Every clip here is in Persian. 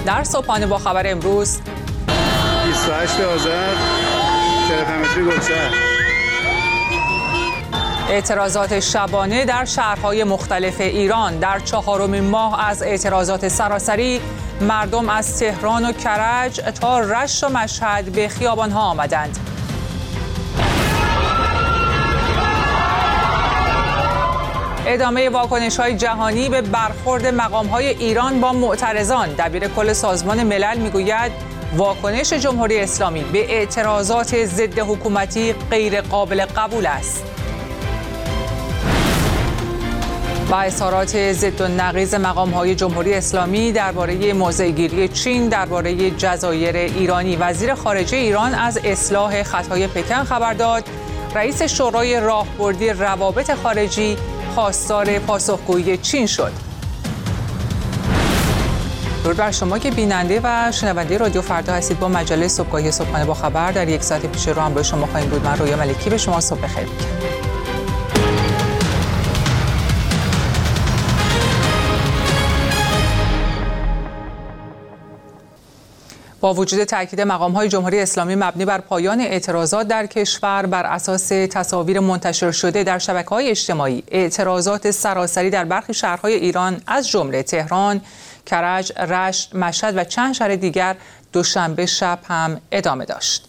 در صبحانه با خبر امروز 28 آذر تلفنمتری گلشهر. اعتراضات شبانه در شهرهای مختلف ایران. در 4مین ماه از اعتراضات سراسری مردم از تهران و کرج تا رشت و مشهد به خیابانها آمدند. ادامه واکنش‌های جهانی به برخورد مقام‌های ایران با معترضان. دبیر کل سازمان ملل میگوید واکنش جمهوری اسلامی به اعتراضات ضد حکومتی غیر قابل قبول است. و اظهارات ضد و نقیض مقام‌های جمهوری اسلامی درباره موضع‌گیری چین درباره جزایر ایرانی. وزیر خارجه ایران از اصلاح خطای پکن خبر داد. رئیس شورای راهبردی روابط خارجی خواستار پاسخگویی چین شد. درود بر شما که بیننده و شنونده رادیو فردا هستید. با مجله صبحگاهی صبحانه با خبر در یک ساعت پیش رو هم با شما خواهیم بود. من رویا ملکی به شما صبح بخیر میگم. با وجود تاکید مقام‌های جمهوری اسلامی مبنی بر پایان اعتراضات در کشور بر اساس تصاویر منتشر شده در شبکه‌های اجتماعی، اعتراضات سراسری در برخی شهرهای ایران از جمله تهران، کرج، رشت، مشهد و چند شهر دیگر دوشنبه شب هم ادامه داشت.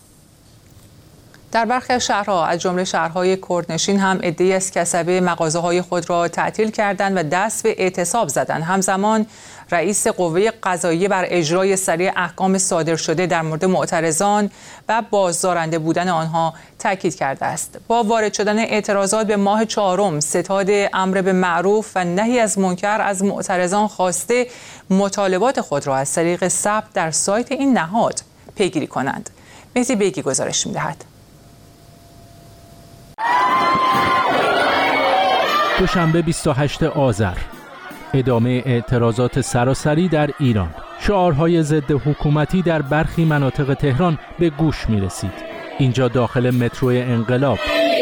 در برخی از شهرها از جمله شهرهای کردنشین هم عده‌ای از کسبه مغازه‌های خود را تعطیل کردند و دست به اعتصاب زدند. همزمان رئیس قوه قضاییه بر اجرای سریع احکام صادر شده در مورد معترضان و بازدارنده بودن آنها تاکید کرده است. با وارد شدن اعتراضات به ماه 4 ستاد امر به معروف و نهی از منکر از معترضان خواسته مطالبات خود را از طریق ثبت در سایت این نهاد پیگیری کنند. مهدی بیگی گزارش می‌دهد. دوشنبه 28 آذر ادامه اعتراضات سراسری در ایران. شعارهای ضد حکومتی در برخی مناطق تهران به گوش می رسید. اینجا داخل مترو انقلاب،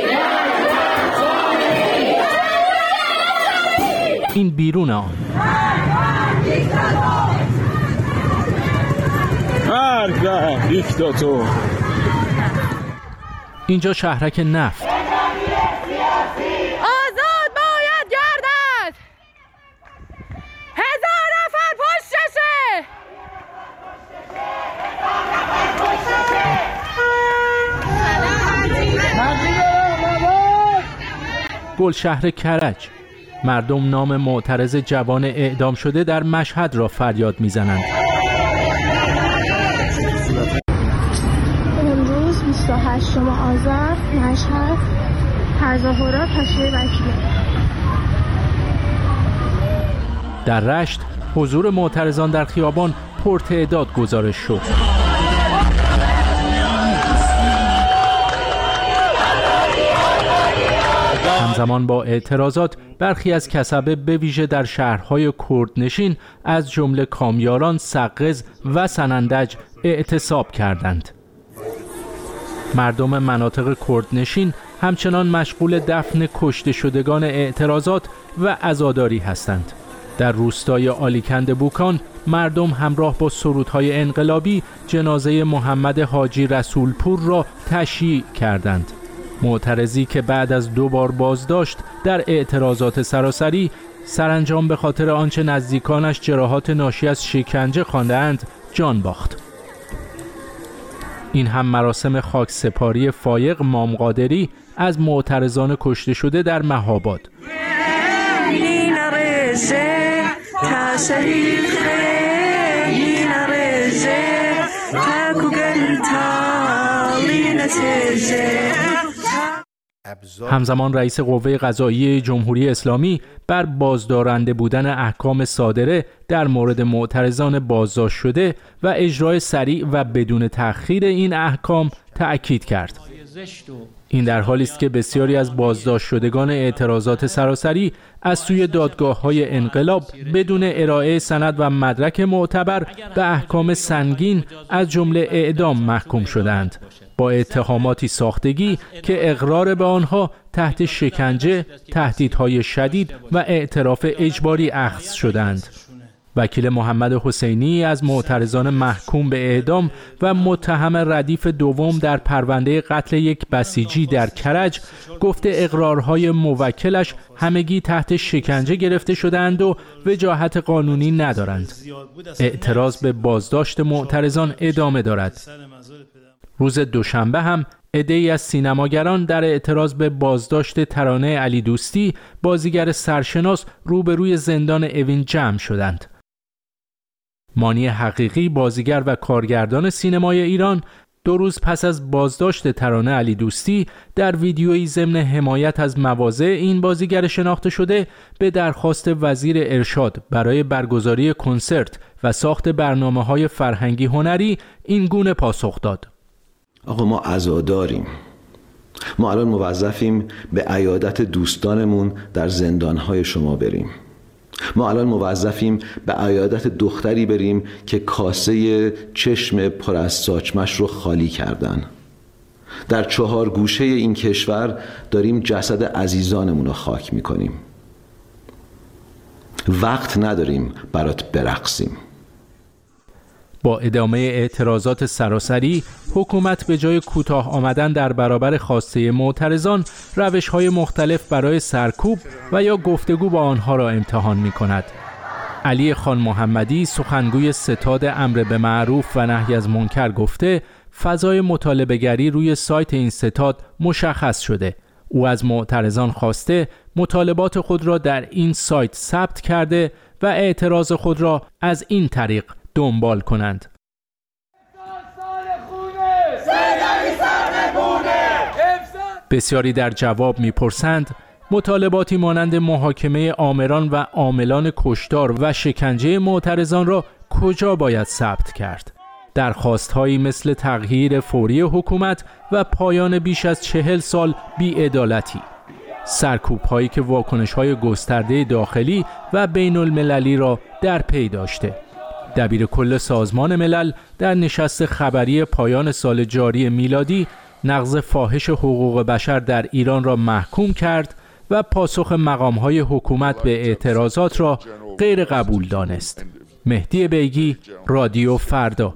این بیرون آن. اینجا شهرک نفت. گلشهر کرج. مردم نام معترض جوان اعدام شده در مشهد را فریاد می‌زنند. امروز 28 آذر مشهد تظاهرات حاشیه وکیل. در رشت حضور معترضان در خیابان پرتعداد گزارش شد. همزمان با اعتراضات برخی از کسبه به ویژه در شهرهای کردنشین از جمله کامیاران، سقز و سنندج اعتصاب کردند. مردم مناطق کردنشین همچنان مشغول دفن کشته شدگان اعتراضات و عزاداری هستند. در روستای آلیکند بوکان مردم همراه با سرودهای انقلابی جنازه محمد حاجی رسولپور را تشییع کردند. معترضی که بعد از 2 بار بازداشت در اعتراضات سراسری سرانجام به خاطر آنچه نزدیکانش جراحات ناشی از شکنجه خواندند جان باخت. این هم مراسم خاکسپاری فایق مام قادری از معترضان کشته شده در مهاباد. همزمان رئیس قوه قضاییه جمهوری اسلامی بر بازدارنده بودن احکام صادره در مورد معترضان بازداشت شده و اجرای سریع و بدون تأخیر این احکام تأکید کرد. این در حالی است که بسیاری از بازداشت شدگان اعتراضات سراسری از سوی دادگاه‌های انقلاب بدون ارائه سند و مدرک معتبر به احکام سنگین از جمله اعدام محکوم شدند، با اتهاماتی ساختگی که اقرار به آنها تحت شکنجه، تهدیدهای شدید و اعتراف اجباری اخذ شدند. وکیل محمد حسینی از معترضان محکوم به اعدام و متهم ردیف دوم در پرونده قتل یک بسیجی در کرج گفته اقرارهای موکلش همگی تحت شکنجه گرفته شدند و وجاهت قانونی ندارند. اعتراض به بازداشت معترضان ادامه دارد. روز دوشنبه هم عده‌ای از سینماگران در اعتراض به بازداشت ترانه علی دوستی، بازیگر سرشناس، روبروی زندان اوین جمع شدند. مانی حقیقی، بازیگر و کارگردان سینمای ایران، 2 روز پس از بازداشت ترانه علی دوستی در ویدیویی ضمن حمایت از مواضع این بازیگر شناخته شده به درخواست وزیر ارشاد برای برگزاری کنسرت و ساخت برنامه‌های فرهنگی هنری این گونه پاسخ داد: آقا ما عزاداریم. ما الان موظفیم به عیادت دوستانمون در زندانهای شما بریم. ما الان موظفیم به عیادت دختری بریم که کاسه چشم پر از ساچمش رو خالی کردن. در 4 گوشه این کشور داریم جسد عزیزانمون رو خاک میکنیم. وقت نداریم برات برقصیم. با ادامه اعتراضات سراسری، حکومت به جای کوتاه آمدن در برابر خواسته معترضان، روش‌های مختلف برای سرکوب و یا گفتگو با آنها را امتحان می‌کند. علی خان محمدی، سخنگوی ستاد امر به معروف و نهی از منکر، گفته فضای مطالبه‌گری روی سایت این ستاد مشخص شده. او از معترضان خواسته مطالبات خود را در این سایت ثبت کرده و اعتراض خود را از این طریق دنبال کنند. بسیاری در جواب می‌پرسند مطالباتی مانند محاکمه آمران و عاملان کشتار و شکنجه معترضان را کجا باید ثبت کرد؟ درخواست‌هایی مثل تغییر فوری حکومت و پایان بیش از 40 سال بی‌عدالتی. سرکوب‌هایی که واکنش‌های گسترده داخلی و بین‌المللی را در پی داشته. دبیر کل سازمان ملل در نشست خبری پایان سال جاری میلادی نقض فاحش حقوق بشر در ایران را محکوم کرد و پاسخ مقام‌های حکومت به اعتراضات را غیر قبول دانست. مهدی بیگی، رادیو فردا.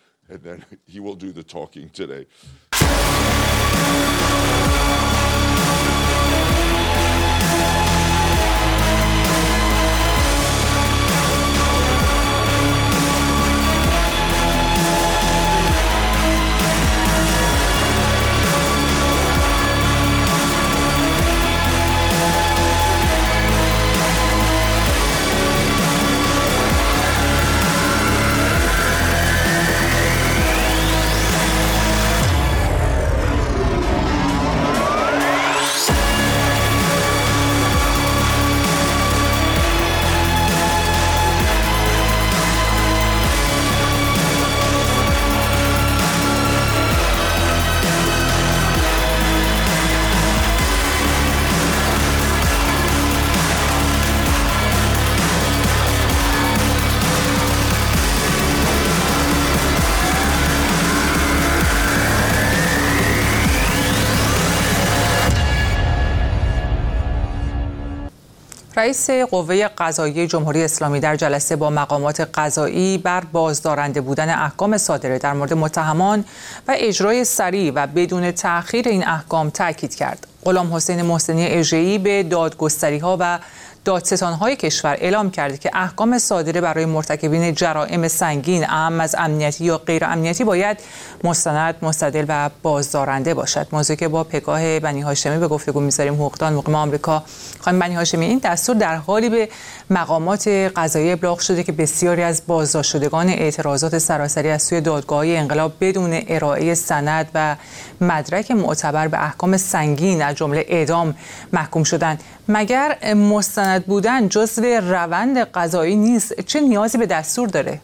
رئیس قوه قضاییه جمهوری اسلامی در جلسه با مقامات قضایی بر بازدارنده بودن احکام صادره در مورد متهمان و اجرای سریع و بدون تأخیر این احکام تاکید کرد. غلام حسین محسنی اژه‌ای به دادگستری‌ها و دادستان‌های کشور اعلام کرده که احکام صادره برای مرتکبین جرائم سنگین، اهم از امنیتی یا غیر امنیتی، باید مستند، مستدل و بازدارنده باشد. موضوعی که با پگاه بنی هاشمی به گفتگو می‌ذاریم. حقوقدان مقیم آمریکا. خانم بنی هاشمی، این دستور در حالی به مقامات قضایی ابلاغ شده که بسیاری از بازداشت شدگان اعتراضات سراسری از سوی دادگاه‌های انقلاب بدون ارائه سند و مدرک معتبر به احکام سنگین از جمله اعدام محکوم شدند. مگر مستند بودن جزو روند قضایی نیست؟ چه نیازی به دستور داره؟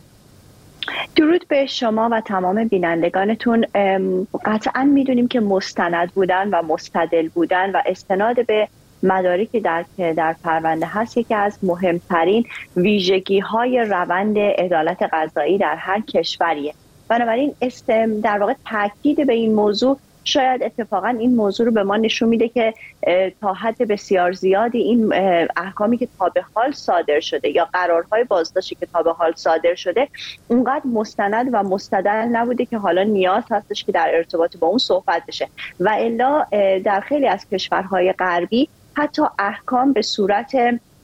درود به شما و تمام بینندگانتون. قطعا میدونیم که مستند بودن و مستدل بودن و استناد به مدارکی در پرونده هست یکی از مهمترین ویژگی‌های روند عدالت قضایی در هر کشوریه. بنابراین در واقع تاکید به این موضوع شاید اتفاقا این موضوع رو به ما نشون میده که تا حد بسیار زیادی این احکامی که تا به حال صادر شده یا قرارهای بازداشتی که تا به حال صادر شده اونقدر مستند و مستدل نبوده که حالا نیاز هستش که در ارتباط با اون صحبت بشه. و الا در خیلی از کشورهای غربی حتی احکام به صورت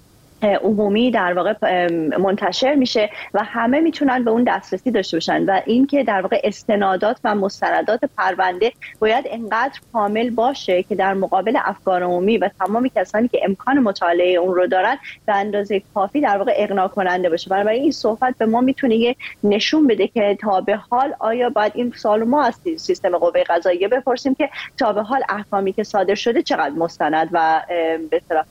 عمومی در واقع منتشر میشه و همه میتونن به اون دسترسی داشته باشن و این که در واقع استنادات و مستندات پرونده باید انقدر کامل باشه که در مقابل افکار عمومی و تمامی کسانی که امکان مطالعه اون رو دارن به اندازه کافی در واقع اقناع کننده باشه. بنابراین این صحبت به ما میتونه نشون بده که تا به حال آیا باید این سوال ما از سیستم قوه قضاییه بپرسیم که تا به حال احکامی که صادر شده چقدر مستند و به اصطلاح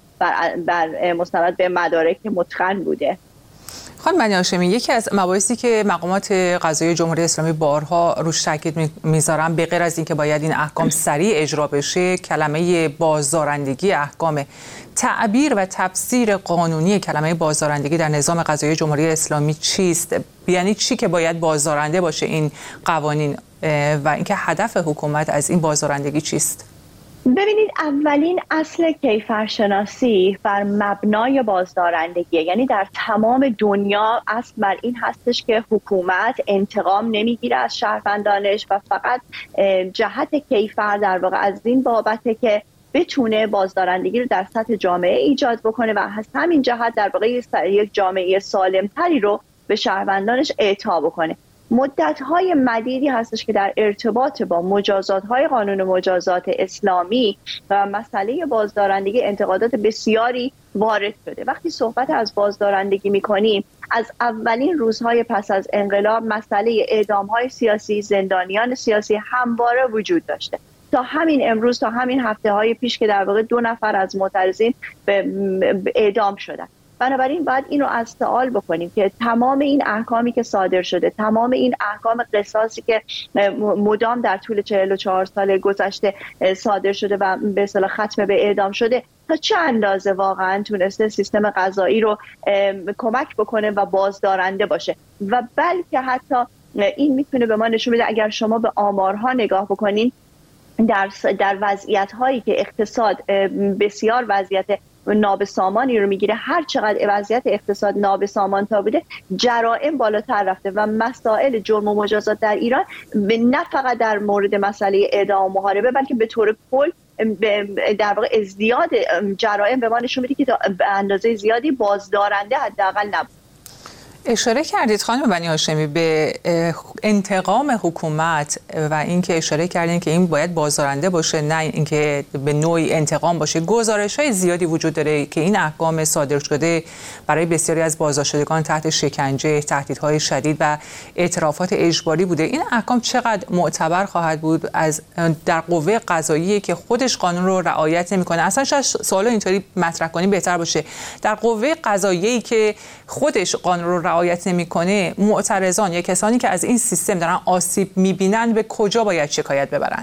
بر مستند به مدارک متقن بوده. خانم بنی هاشمی، یکی از مباحثی که مقامات قضایی جمهوری اسلامی بارها روش تاکید میذارن به غیر از اینکه باید این احکام سریع اجرا بشه، کلمه بازدارندگی احکام. تعبیر و تفسیر قانونی کلمه بازدارندگی در نظام قضایی جمهوری اسلامی چیست؟ یعنی چی که باید بازدارنده باشه این قوانین و اینکه هدف حکومت از این بازدارندگی چیست؟ ببینید، اولین اصل کیفرشناسی بر مبنای بازدارندگی، یعنی در تمام دنیا اصل بر این هستش که حکومت انتقام نمیگیره از شهروندانش و فقط جهت کیفر در واقع از این بابته که بتونه بازدارندگی رو در سطح جامعه ایجاد بکنه و از همین جهت در واقع یک جامعه سالمتری رو به شهروندانش اعطا بکنه. مدت‌های مدیدی هستش که در ارتباط با مجازات‌های قانون مجازات اسلامی و مسئله بازدارندگی انتقادات بسیاری وارد شده. وقتی صحبت از بازدارندگی می‌کنیم، از اولین روزهای پس از انقلاب مسئله اعدام‌های سیاسی، زندانیان سیاسی همواره وجود داشته. تا همین امروز، تا همین هفته‌های پیش که در واقع 2 نفر از معترضین به اعدام شدن. بنابراین باید اینو از سوال بکنیم که تمام این احکامی که صادر شده، تمام این احکام قصاصی که مدام در طول 44 سال گذشته صادر شده و به اصطلاح ختم به اعدام شده، تا چه اندازه واقعا تونسته سیستم قضایی رو کمک بکنه و بازدارنده باشه. و بلکه حتی این میتونه به ما نشون بده، اگر شما به آمارها نگاه بکنین، در وضعیت‌هایی که اقتصاد بسیار وضعیت نابسامانی رو میگیره، هر چقدر وضعیت اقتصاد نابسامان تا بوده، جرائم بالاتر رفته و مسائل جرم و مجازات در ایران نه فقط در مورد مسئله اعدام و محاربه، بلکه به طور کل در واقع ازدیاد جرائم به ما نشون میده که تا به اندازه زیادی بازدارنده حداقل نبود. اشاره کردید خانم بنی هاشمی به انتقام حکومت و اینکه اشاره کردین که این باید بازدارنده باشه، نه اینکه به نوعی انتقام باشه. گزارش‌های زیادی وجود داره که این احکام صادر شده برای بسیاری از بازداشتگان تحت شکنجه، تهدیدهای شدید و اعترافات اجباری بوده. این احکام چقدر معتبر خواهد بود از در قوه قضاییه که خودش قانون رو رعایت نمی‌کنه؟ اصلا شاید سوال اینطوری مطرح کنیم بهتر باشه، در قوه قضاییه که خودش قانون رو رعایت نمی‌کنه، معترضان یا کسانی که از این سیستم دارن آسیب می‌بینن به کجا باید شکایت ببرند؟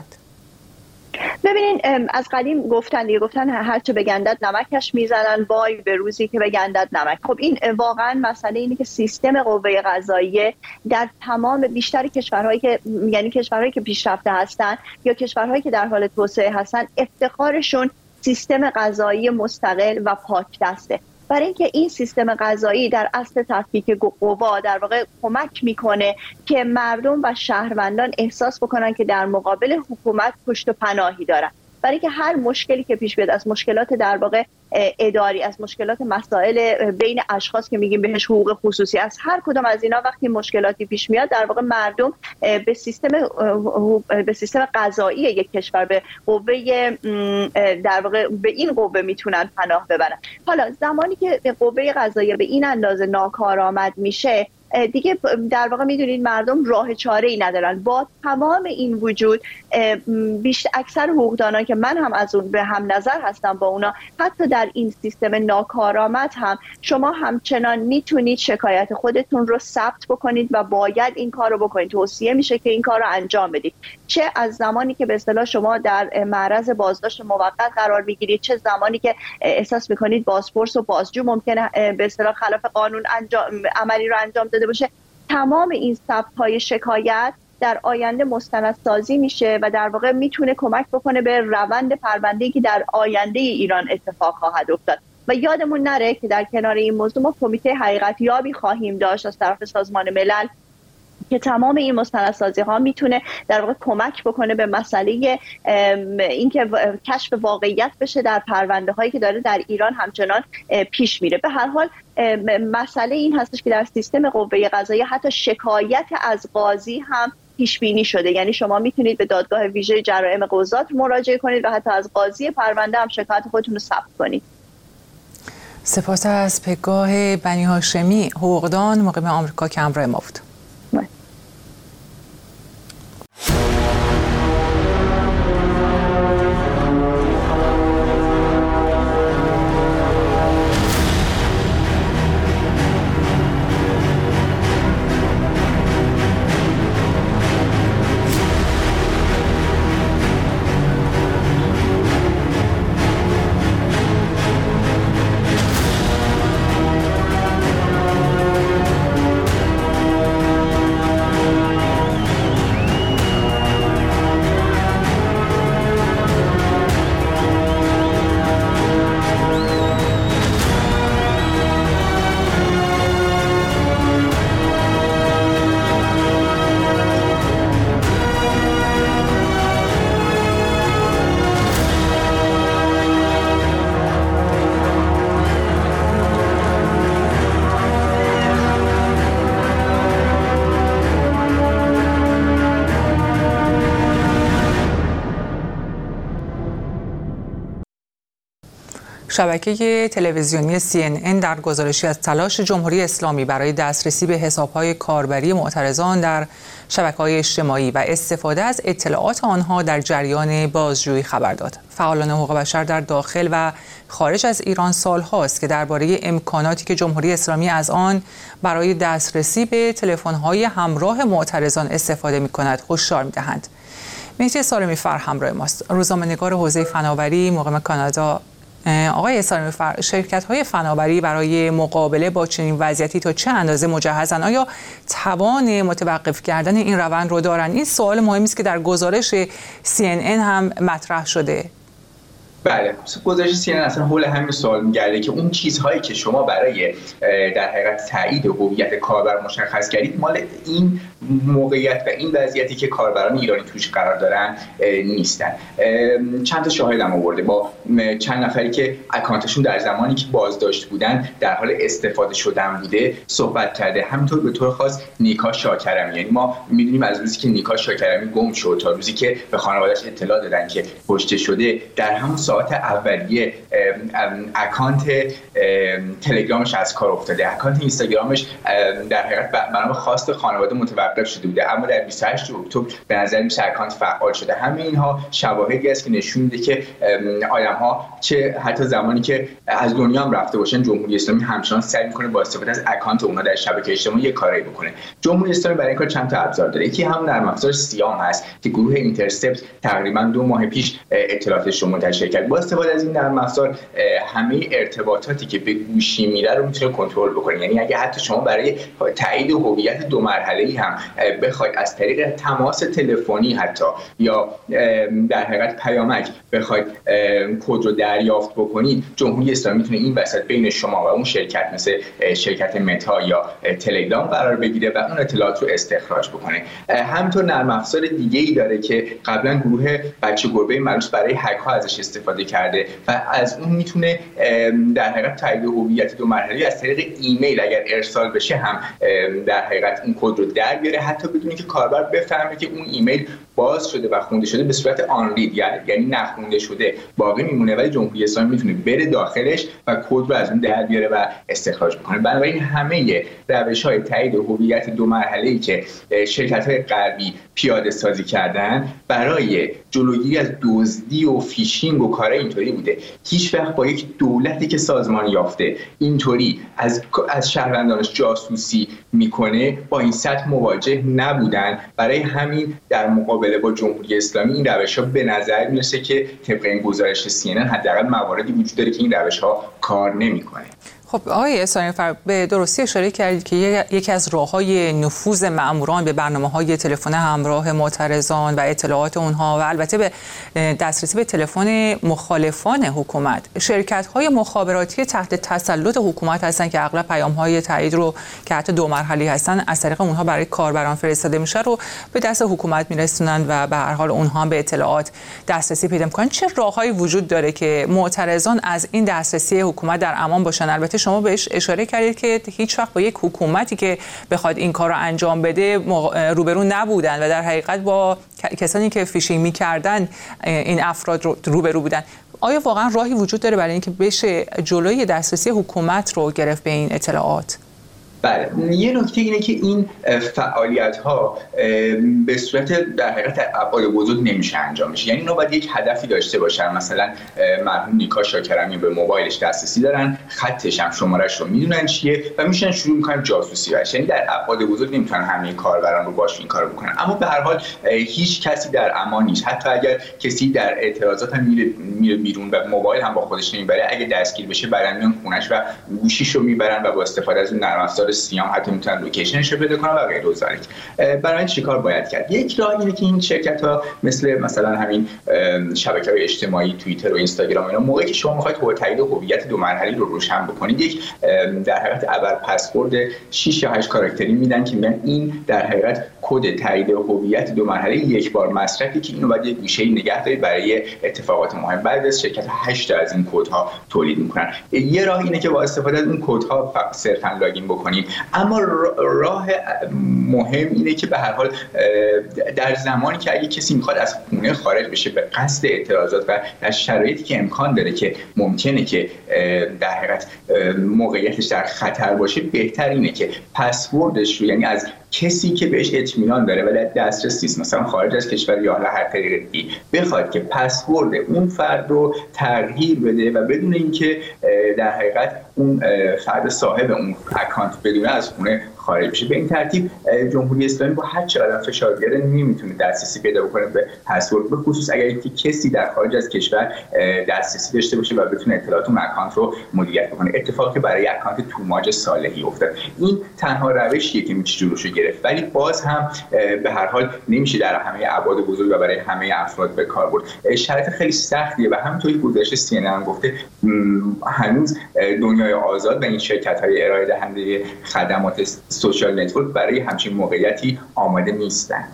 ببینین، از قدیم گفتن هر چه بگندد نمکش میزنن، وای به روزی که بگندد نمک. خب این واقعا مسئله اینه که سیستم قوه قضاییه در تمام بیشتر کشورهایی که یعنی کشورهایی که پیشرفته هستن یا کشورهایی که در حال توسعه هستن، افتخارشون سیستم قضایی مستقل و پاک دسته. برای اینکه این سیستم قضایی در اصل تفکیک قوا در واقع کمک میکنه که مردم و شهروندان احساس بکنن که در مقابل حکومت پشت و پناهی دارن. برای اینکه هر مشکلی که پیش بیاد، از مشکلات در واقع اداری، از مشکلات مسائل بین اشخاص که میگیم بهش حقوق خصوصی، از هر کدام از اینا وقتی مشکلاتی پیش میاد، در واقع مردم به سیستم قضایی یک کشور، به قوه در واقع به این قوه میتونن پناه ببرن. حالا زمانی که قوه قضاییه به این اندازه ناکارآمد میشه، دیگه در واقع میدونید مردم راه چاره ای ندارن. با تمام این وجود، اکثر حقوقدانان که من هم از اون به هم نظر هستم با اونا، حتی در این سیستم ناکارآمد هم شما همچنان میتونید شکایت خودتون رو ثبت بکنید و باید این کار رو بکنید. توصیه میشه که این کار رو انجام بدید، چه از زمانی که به اصطلاح شما در معرض بازداشت موقت قرار میگیرید، چه زمانی که احساس میکنید بازپرس و بازجو ممکنه به اصطلاح خلاف قانون عملی رو انجام داده باشه. تمام این ثبت‌های شکایت در آینده مستندسازی میشه و در واقع میتونه کمک بکنه به روند پرونده‌ای که در آینده ایران اتفاق خواهد افتاد. و یادمون نره که در کنار این موضوع ما کمیته حقیقت یابی خواهیم داشت از طرف سازمان ملل که تمام این مستندسازی ها میتونه در واقع کمک بکنه به مسئله اینکه کشف واقعیت بشه در پرونده هایی که داره در ایران همچنان پیش میره. به هر حال مسئله این هستش که در سیستم قوه قضاییه حتی شکایت از قاضی هم پیش بینی شده، یعنی شما میتونید به دادگاه ویژه جرایم قضات مراجعه کنید و حتی از قاضی پرونده هم شکایت خودتون رو ثبت کنید. سپاس از پگاه بنی هاشمی، حقوقدان، مقیم آمریکا که همراه ما بود. شبکه تلویزیونی CNN در گزارشی از تلاش جمهوری اسلامی برای دسترسی به حساب‌های کاربری معترضان در شبکه‌های اجتماعی و استفاده از اطلاعات آنها در جریان بازجویی خبر داد. فعالان حقوق بشر در داخل و خارج از ایران سال‌هاست که درباره امکاناتی که جمهوری اسلامی از آن برای دسترسی به تلفن‌های همراه معترضان استفاده می‌کند هشدار می‌دهند. مهدی سالمی فر همراه ماست، روزنامه‌نگار حوزه فناوری، مقیم کانادا. آقای سالمی فر، شرکت‌های فناوری برای مقابله با چنین وضعیتی تا چه اندازه مجهزن؟ آیا توان متوقف کردن این روند رو دارن؟ این سوال مهمی است که در گزارش CNN هم مطرح شده. بله، گزارش CNN اصلا حول همین سوال می‌گرده که اون چیزهایی که شما برای در حقیقت تایید هویت کاربر مشخص کردید مال این موقعیت و این وضعیتی که کاربران ایرانی توش قرار دارن نیستن. چند تا شاهدم آورده با چند نفری که اکانتشون در زمانی که بازداشت بودن در حال استفاده شدن بوده صحبت کرده. همینطور به طور خاص نیکا شاکرمی، یعنی ما می‌دونیم از روزی که نیکا شاکرمی گم شد تا روزی که به خانواده‌اش اطلاع دادن که کشته شده، در همون ساعت اولیه اکانت تلگرامش از کار افتاده، اکانت اینستاگرامش در حقیقت بنا به خواست خانواده متوقف شده بوده، اما در 28 اکتبر به نظر میاد اکانت فعال شده. همه اینها شواهدی است که نشون میده که آدم‌ها چه حتی زمانی که از دنیا هم رفته باشن، جمهوری اسلامی همچنان سعی می‌کنه با استفاده از اکانت اونها در شبکه اجتماعی یه کاری بکنه. جمهوری اسلامی برای این کار چند تا ابزار داره. یکی هم نرم افزار سیام هست که گروه اینترسپت تقریبا 2 ماه پیش اطلاعاتش رو منتشر کرد. با استفاده از این نرم افزار همه ارتباطاتی که به گوشی میره رو میتونه کنترل بکنه. یعنی اگه حتی شما برای تایید هویت 2 مرحله‌ای هم بخواید از طریق تماس تلفنی حتی یا در حقیقت پیامک بخواید کد رو دریافت بکنید، جمهوری اسلامی میتونه این وسط بین شما و اون شرکت مثل شرکت متا یا تلگرام قرار بگیره و اون اطلاعات رو استخراج بکنه. همینطور نرم افزار دیگه‌ای داره که قبلا گروه بچه گربه مروز برای هک ها ازش استفاده کرده و از اون میتونه در حقیقت تایید هویت 2 مرحله‌ای از طریق ایمیل اگر ارسال بشه هم در حقیقت این کد رو در بیاره، حتی بدون که کاربر بفهمه که اون ایمیل باز شده و خونده شده، به صورت آن رید یعنی نخونده شده باقی میمونه، ولی جمهوری اسلامی میتونه بره داخلش و کد رو از اون در بیاره و استخراج بکنه. بنابراین همه روش‌های تایید هویت 2 مرحله‌ای که شرکت‌های غربی پیاده سازی کردن برای جلوگیری از دزدی و فیشینگ و کارهای اینطوری بوده. هیچ وقت با یک دولتی که سازمان یافته اینطوری از شهروندانش جاسوسی میکنه با این سطح مواجه نبودن. برای همین در مقابله با جمهوری اسلامی این روش‌ها به نظر میرسه که طبق این گزارش CNN حداقل مواردی وجود داره که این روش‌ها کار نمیکنه. خب آقای احسانی‌فر به درستی اشاره کردید که یکی از راه‌های نفوذ مأموران به برنامه‌های تلفن همراه معترضان و اطلاعات اونها و البته به دسترسی به تلفن مخالفان حکومت شرکت‌های مخابراتی تحت تسلط حکومت هستن که اغلب پیام‌های تایید رو که حتی 2 مرحله‌ای هستن از طریق اونها برای کاربران فرستاده میشه رو به دست حکومت میرسونن و به هر حال اونها به اطلاعات دسترسی پیدا می‌کنن. چه راه‌هایی وجود داره که معترضان از این دسترسی حکومت در امان باشن؟ البته شما بهش اشاره کردید که هیچ وقت با یک حکومتی که بخواد این کار رو انجام بده روبرو نبودن و در حقیقت با کسانی که فیشینگ می‌کردن این افراد روبرو بودن. آیا واقعا راهی وجود داره برای اینکه بشه جلوی دسترسی حکومت رو گرفت به این اطلاعات؟ بله، یه نکته اینه که این فعالیت‌ها به صورت در حقیقت ابعاد بزرگ نمیشه انجام بشه. یعنی اینا باید یک هدفی داشته باشن. مثلا مرحوم نیکا شاکرمی به موبایلش دسترسی دارن، خطش هم شماره‌اش رو میدونن چیه و میشن شروع میکنن جاسوسی براش. یعنی در ابعاد بزرگ نمیتونن همه کاربران رو باش این کارو بکنن. اما به هر حال هیچ کسی در امان نیست. حتی اگر کسی در اعتراضات هم میره بیرون و موبایل هم با خودش نمیبره، اگه دستگیر بشه برن میان خونش و گوشیشو میبرن و با استفاده از اون نرم افزار سیام حتی میتونن لوکیشنش رو پیدا کنن و غیره و ذالک. برای این چیکار باید کرد؟ یک راه اینه که این شرکت‌ها مثلا همین شبکه‌های اجتماعی توییتر و اینستاگرام اینا موقعی که شما می‌خواید تایید هویت 2 مرحله‌ای رو روشن بکنید، یک در حقیقت ابر پسورد 6 یا 8 کاراکتری میدن که میگن این در حقیقت کد تایید هویت 2 مرحله‌ای یک بار مصرفی که اینو باید یک گوشه‌ای نگه دارید برای اتفاقات مهم. بعد از شرکت 8 از این کدها تولید می‌کنن. یه راه اینه که با استفاده از اون کدها صرفاً لاگین بکنید. اما راه مهم اینه که به هر حال در زمانی که اگه کسی میخواد از خونه خارج بشه به قصد اعتراضات و در شرایطی که امکان داره که ممکنه که در حقیقت موقعیتش در خطر باشه، بهتر اینه که پسوردش رو، یعنی از کسی که بهش اطمینان داره و در دسترسی است، مثلا خارج از کشور یا هر طریق دیگه، بخواد که پسورد اون فرد رو تغییر بده و بدون اینکه در حقیقت اون فرد صاحب اون اکانت بدونه از خونه خارج بشه. به این ترتیب جمهوری اسلامی با هر چقدر فشار بیاره نمیتونه دسترسی پیدا بکنه به پسورد، به خصوص اگر کسی در خارج از کشور دسترسی داشته باشه و بتونه اطلاعات اون اکانت رو مدیریت بکنه. اتفاقی که برای اکانت توماج صالحی افتاد. این تنها روشیه که میشه جلوشو گرفت، ولی باز هم به هر حال نمیشه در همه ابعاد بزرگ و برای همه افراد به کار برد. شرایط خیلی سختیه و همونطوری گزارش CNN هم گفته هنوز دنیای آزاد و این شرکت‌های ارائه دهنده خدمات سوشال نتورک برای همچین موقعیتی آماده نیستند.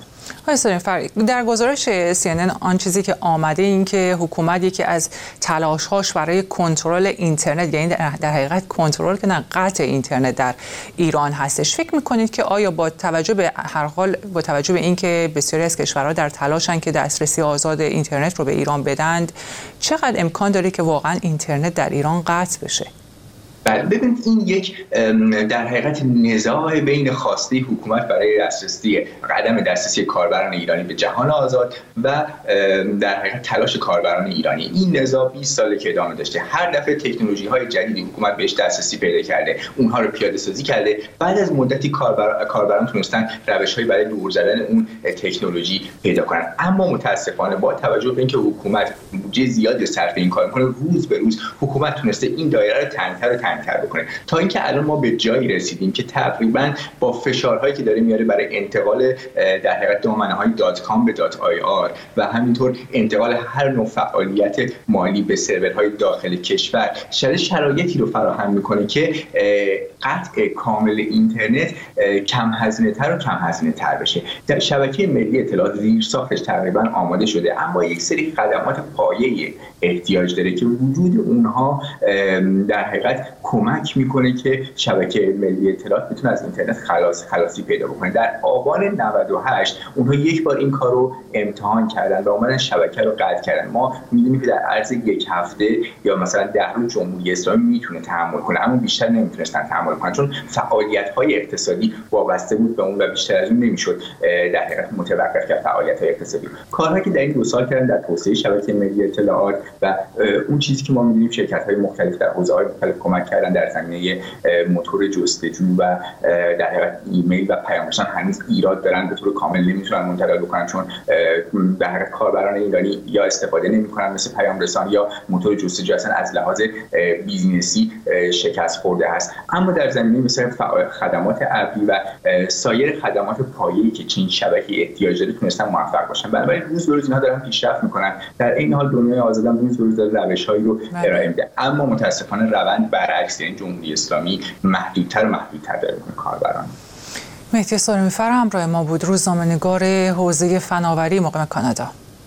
در گزارش CNN آن چیزی که آمده این که حکومت یکی از تلاش‌هاش برای کنترل اینترنت، یعنی در حقیقت کنترل که نه قطع اینترنت در ایران هستش. فکر می‌کنید که آیا با توجه به هر حال با توجه به اینکه بسیاری از کشورها در تلاشن که دسترسی آزاد اینترنت رو به ایران بدند، چقدر امکان داره که واقعا اینترنت در ایران قطع بشه؟ بله، ببینید این یک در حقیقت نزاع بین خواسته حکومت برای عدم دسترسی کاربران ایرانی به جهان آزاد و در حقیقت تلاش کاربران ایرانی. این نزاع 20 ساله که ادامه داشته. هر دفعه تکنولوژی‌های جدیدی حکومت بهش دسترسی پیدا کرده، اونها رو پیاده سازی کرده. بعد از مدتی کاربران تونستن روش‌هایی برای دور زدن اون تکنولوژی پیدا کنن. اما متاسفانه با توجه به اینکه حکومت بودجه زیادی صرف این کار می‌کنه، روز به روز حکومت تونسته این دایره رو تنگ‌تر بکنه تا اینکه الان ما به جایی رسیدیم که تقریبا با فشارهایی که داره میاره برای انتقال در حقیقت دامنه‌های .com به .ir و همینطور انتقال هر نوع فعالیت مالی به سرورهای داخل کشور شرایطی رو فراهم میکنه که قطع کامل اینترنت کم هزینه‌تر و کم هزینه‌تر بشه. در شبکه ملی اطلاعات زیرساختش تقریبا آماده شده، اما یک سری خدمات پایه‌ای احتیاج داره که وجود اونها در حقیقت کمک میکنه که شبکه ملی اطلاعات بتونه از اینترنت خلاصی پیدا بکنه. در آبان 98 اونها یک بار این کار رو امتحان کردن و اومدن شبکه رو قطع کردن. ما میدونیم که در عرض یک هفته یا مثلا 10 روز جمهوری اسلامی میتونه تحمل کنه، اما بیشتر نمیتونستن تحمل کنن چون فعالیت‌های اقتصادی وابسته بود به اون و بیشتر از اون نمیشد در حقیقت متوقف کرد فعالیت‌های اقتصادی. کارهایی که در این 2 سال کردن در توسعه شبکه ملی اطلاعات و اون چیزی که ما می‌بینیم شرکت‌های مختلف در حوزه‌های مختلف کمک کردن در زمینه موتور جستجو و در حقیقت ایمیل و پیامرسان هنوز ایراد دارن، به طور کامل نمیتونن منتقل بکنن چون در حقیقت کاربران ایرانی یا استفاده نمیکنن مثل پیامرسان یا موتور جستجو اصلا از لحاظ بیزینسی شکست خورده هست. اما در زمینه مثل خدمات ابری و سایر خدمات پایه‌ای که چین شبکه احتیاج داره تونستن موفق باشن. بنابراین روز به روز اینها دارن پیشرفت میکنن. در این حال دنیای آزاد هم روز به روز داره روش‌هایی رو ارائه میده، اما متاسفانه روند برعکس، یعنی جمهوری اسلامی محدودتر و محدودتر داره میکنه کاربران. مهدی سارمی‌فر همراه ما بود، روزنامه‌نگار حوزه فناوری مقیم کانادا.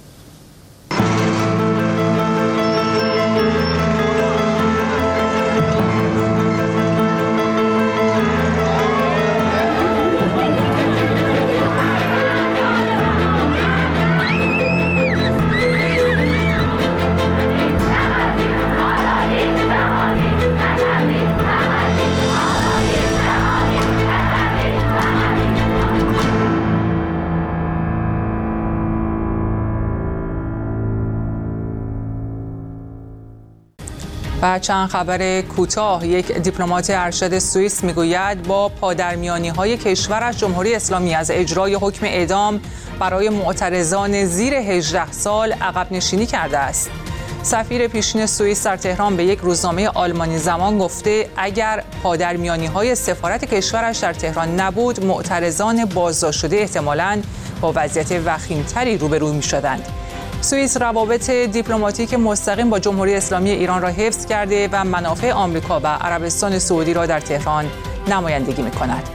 و چند خبر کوتاه. یک دیپلمات ارشد سوئیس میگوید با پادرمیانی‌های کشورش جمهوری اسلامی از اجرای حکم اعدام برای معترضان زیر 18 سال عقب نشینی کرده است. سفیر پیشین سوئیس در تهران به یک روزنامه آلمانی زمان گفته اگر پادرمیانی‌های سفارت کشورش در تهران نبود، معترضان بازداشت شده احتمالاً با وضعیت وخیم‌تری روبرو می‌شدند. سوئیس روابط دیپلماتیک مستقیم با جمهوری اسلامی ایران را حفظ کرده و منافع آمریکا و عربستان سعودی را در تهران نمایندگی می‌کند.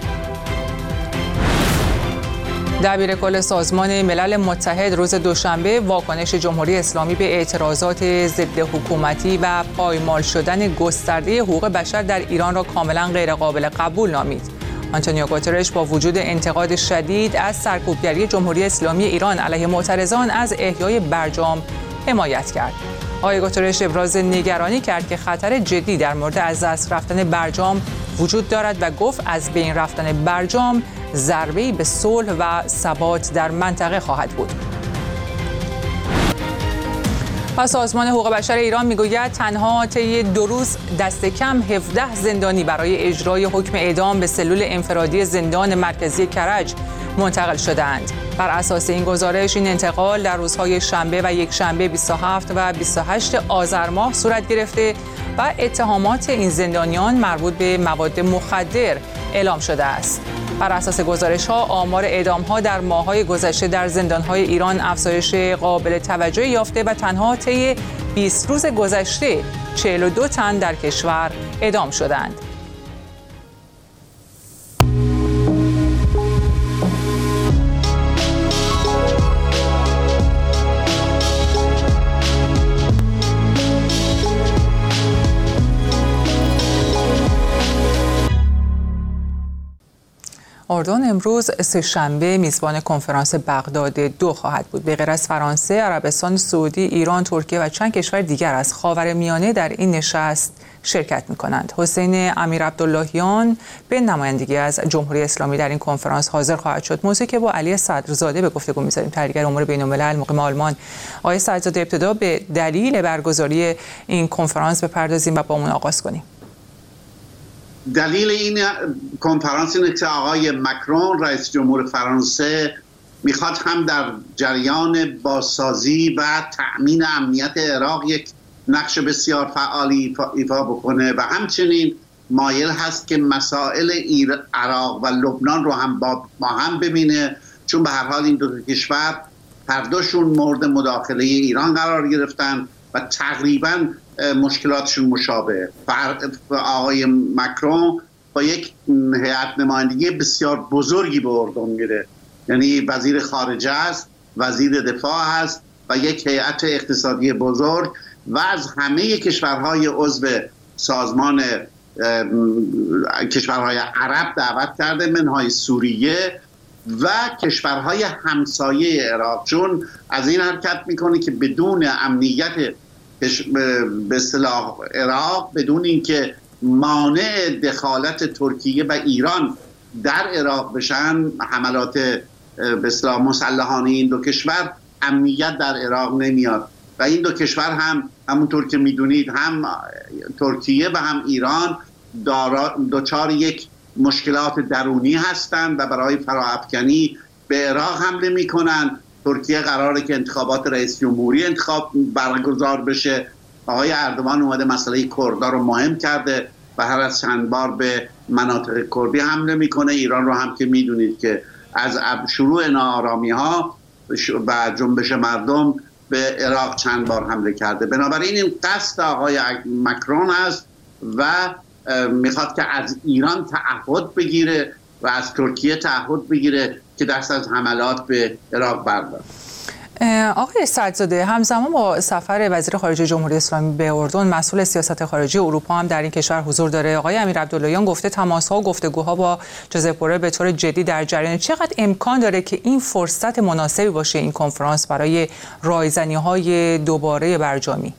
دبیرکل سازمان ملل متحد روز دوشنبه واکنش جمهوری اسلامی به اعتراضات ضد حکومتی و پایمال شدن گسترده حقوق بشر در ایران را کاملا غیرقابل قبول نامید. آنتونیو گوترش با وجود انتقاد شدید از سرکوبگری جمهوری اسلامی ایران علیه معترضان از احیای برجام حمایت کرد. آقای گوترش ابراز نگرانی کرد که خطر جدی در مورد از دست رفتن برجام وجود دارد و گفت از بین رفتن برجام ضربه‌ای به صلح و ثبات در منطقه خواهد بود. سازمان حقوق بشر ایران میگوید تنها طی 2 روز دست کم 17 زندانی برای اجرای حکم اعدام به سلول انفرادی زندان مرکزی کرج منتقل شدند. بر اساس این گزارش این انتقال در روزهای شنبه و یکشنبه 27 و 28 آذر ماه صورت گرفته و اتهامات این زندانیان مربوط به مواد مخدر اعلام شده است. بر اساس گزارش‌ها آمار اعدام‌ها در ماه‌های گذشته در زندان‌های ایران افزایش قابل توجهی یافته و تنها طی 20 روز گذشته 42 تن در کشور اعدام شدند. اردن امروز سه‌شنبه میزبان کنفرانس بغداد 2 خواهد بود. به غیر از فرانسه، عربستان سعودی، ایران، ترکیه و چند کشور دیگر از خاورمیانه در این نشست شرکت می‌کنند. حسین امیرعبداللهیان به نمایندگی از جمهوری اسلامی در این کنفرانس حاضر خواهد شد. موضوعی که با علی صدرزاده به گفتگو می‌ذاریم، تحلیلگر امور بین‌الملل مقیم آلمان. آقای صدرزاده، ابتدا به دلیل برگزاری این کنفرانس بپردازیم و با اون آغاز کنیم. دلیل این کنفرانس اینه که آقای مکرون رئیس جمهور فرانسه میخواد هم در جریان بازسازی و تأمین امنیت عراق یک نقش بسیار فعالی ایفا بکنه و همچنین مایل هست که مسائل عراق و لبنان رو هم با هم ببینه، چون به هر حال این دو کشور هر دوشون مورد مداخله ایران قرار گرفتن و تقریباً مشکلاتشون مشابه. آقای مکرون با یک هیئت نمایندگی بسیار بزرگی به اردن میره، یعنی وزیر خارجه است، وزیر دفاع است و یک هیئت اقتصادی بزرگ و از همه کشورهای عضو سازمان کشورهای عرب دعوت کرده، منهای سوریه و کشورهای همسایه عراق، چون از این حرکت میکنه که بدون امنیت به اصطلاح عراق، بدون اینکه مانع دخالت ترکیه و ایران در عراق بشن، حملات به اصطلاح مسلحانه این دو کشور، امنیت در عراق نمیاد و این دو کشور هم همونطور که میدونید هم ترکیه و هم ایران دچار یک مشکلات درونی هستند و برای فراافکنی به عراق حمله میکنن. ترکیه قراره که انتخابات رئیس جمهوری برگزار بشه. آقای اردوان اومده مسئله کردها رو مهم کرده و هر از چند بار به مناطق کردی حمله میکنه. ایران رو هم که میدونید که از شروع ناآرامی ها و جنبش مردم به عراق چند بار حمله کرده. بنابراین این قصد آقای مکرون است و میخواد که از ایران تعهد بگیره و از ترکیه تعهد بگیره که دست از حملات به عراق برداره. آقای سعدزاده، همزمان با سفر وزیر خارجه جمهوری اسلامی به اردن، مسئول سیاست خارجی اروپا هم در این کشور حضور داره. آقای امیر عبداللهیان گفته تماس‌ها و گفتگوها با جوزپ بورل به طور جدی در جریان. چقدر امکان داره که این فرصت مناسبی باشه این کنفرانس برای رایزنی‌های دوباره برجامی؟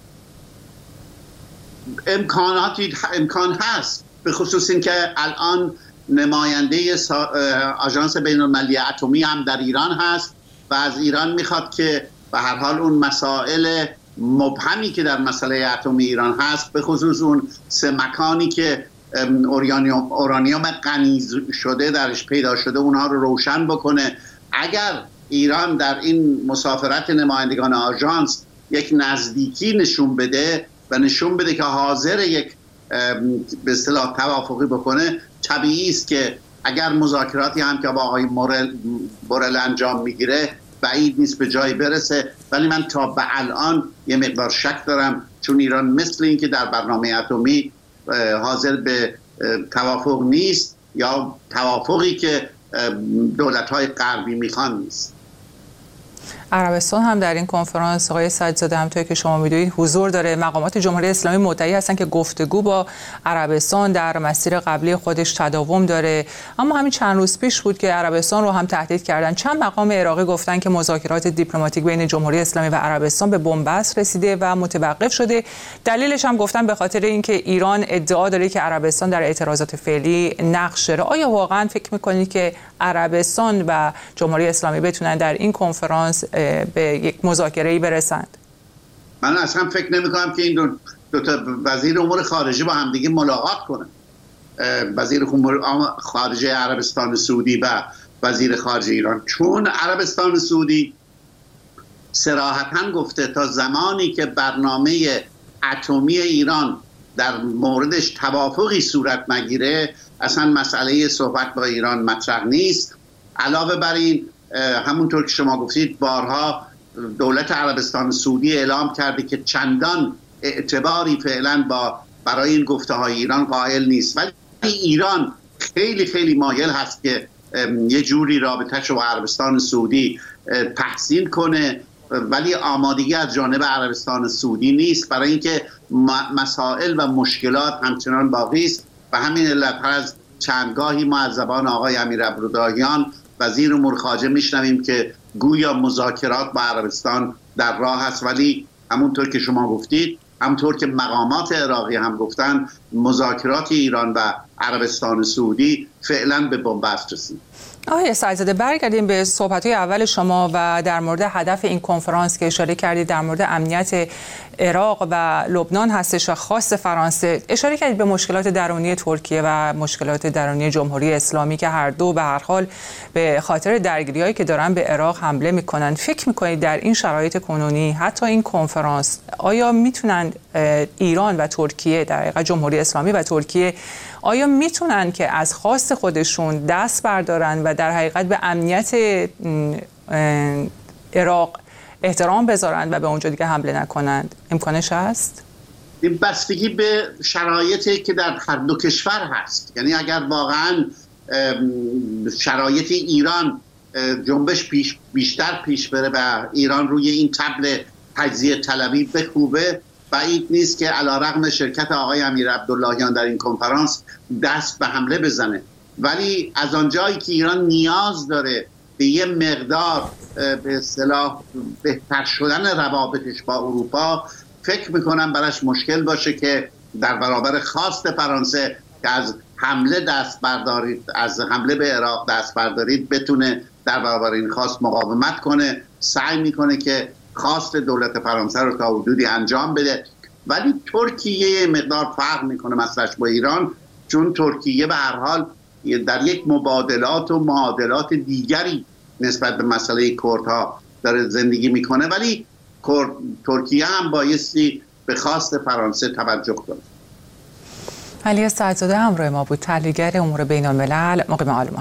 امکان هست، به خصوص این که الان نماینده آژانس بین‌المللی اتمی هم در ایران هست و از ایران میخواد که به هر حال اون مسائل مبهمی که در مسئله اتمی ایران هست، به خصوص اون 3 مکانی که اورانیوم غنی شده درش پیدا شده، اونها رو روشن بکنه. اگر ایران در این مسافرت نمایندگان آژانس یک نزدیکی نشون بده و نشون بده که حاضر یک به اصطلاح توافقی بکنه، طبیعی است که اگر مذاکراتی هم که با آقای بورل انجام میگیره بعید نیست به جایی برسه. ولی من تا به الان یه مقدار شک دارم، چون ایران مثل این که در برنامه اتمی حاضر به توافق نیست یا توافقی که دولت‌های غربی میخوان نیست. عربستان هم در این کنفرانس آقای سعدزاده همونطور که شما میدونید حضور داره. مقامات جمهوری اسلامی مدعی هستن که گفتگو با عربستان در مسیر قبلی خودش تداوم داره، اما همین چند روز پیش بود که عربستان رو هم تهدید کردن. چند مقام عراقی گفتن که مذاکرات دیپلماتیک بین جمهوری اسلامی و عربستان به بنبست رسیده و متوقف شده. دلیلش هم گفتن به خاطر اینکه ایران ادعا داره که عربستان در اعتراضات فعلی نقش داره. آیا واقعا فکر میکنید که عربستان و جمهوری اسلامی بتونن در این کنفرانس به یک مذاکره‌ای برسند؟ من اصلا فکر نمی‌کنم که این دو تا وزیر امور خارجه با هم دیگه ملاقات کنن. وزیر امور خارجه عربستان سعودی و وزیر خارجه ایران، چون عربستان سعودی صراحتاً گفته تا زمانی که برنامه اتمی ایران در موردش توافقی صورت نگیره اصلا مسئله صحبت با ایران مطرح نیست. علاوه بر این، همونطور که شما گفتید، بارها دولت عربستان سعودی اعلام کرده که چندان اعتباری فعلا برای این گفته‌های ایران قائل نیست، ولی ایران خیلی خیلی مایل هست که یه جوری رابطه‌شو با عربستان سعودی تحسین کنه، ولی آمادگی از جانب عربستان سعودی نیست، برای اینکه مسائل و مشکلات همچنان باقی است. و همین علت هر از چندگاهی ما از زبان آقای امیر عبداللهیان وزیر امور خارجه میشنویم که گویا مذاکرات با عربستان در راه است، ولی همونطور که شما گفتید، همونطور که مقامات عراقی هم گفتن، مذاکرات ایران و عربستان سعودی فعلا به بنبست رسید. آقای سعدزاده، برگردیم به صحبت‌های اول شما و در مورد هدف این کنفرانس که اشاره کردید در مورد امنیت عراق و لبنان هستش و خاص فرانسه. اشاره کردید به مشکلات درونی ترکیه و مشکلات درونی جمهوری اسلامی که هر دو به هر حال به خاطر درگیری‌هایی که دارن به عراق حمله می‌کنن. فکر می‌کنید در این شرایط کنونی حتی این کنفرانس آیا می‌تونن ایران و ترکیه، در حقیقت جمهوری اسلامی و ترکیه، آیا میتونن که از خواست خودشون دست بردارن و در حقیقت به امنیت عراق احترام بذارن و به اونجا دیگه حمله نکنند؟ امکانش هست؟ این بستگی به شرایطی که در هر دو کشور هست. یعنی اگر واقعا شرایط ایران جنبش بیشتر پیش بره و ایران روی این طبل تجزیه طلبی بکوبه، بعید نیست که علیرغم شرکت آقای امیر عبداللهیان در این کنفرانس دست به حمله بزنه. ولی از آنجایی که ایران نیاز داره به یه مقدار به اصطلاح بهتر شدن روابطش با اروپا، فکر میکنم براش مشکل باشه که در برابر خواست فرانسه که از حمله به عراق دست بردارید، بتونه در برابر این خواست مقاومت کنه. سعی میکنه که خواست دولت فرانسه رو تا حدودی انجام بده. ولی ترکیه مقدار فرق میکنه مسئلهش با ایران، چون ترکیه به هر حال در یک مبادلات و معادلات دیگری نسبت به مسئله کردها داره زندگی میکنه، ولی ترکیه هم بایستی به خواست فرانسه توجه کنه. علی سعدزاده همراه ما بود، تحلیلگر امور بین الملل مقیم آلمان.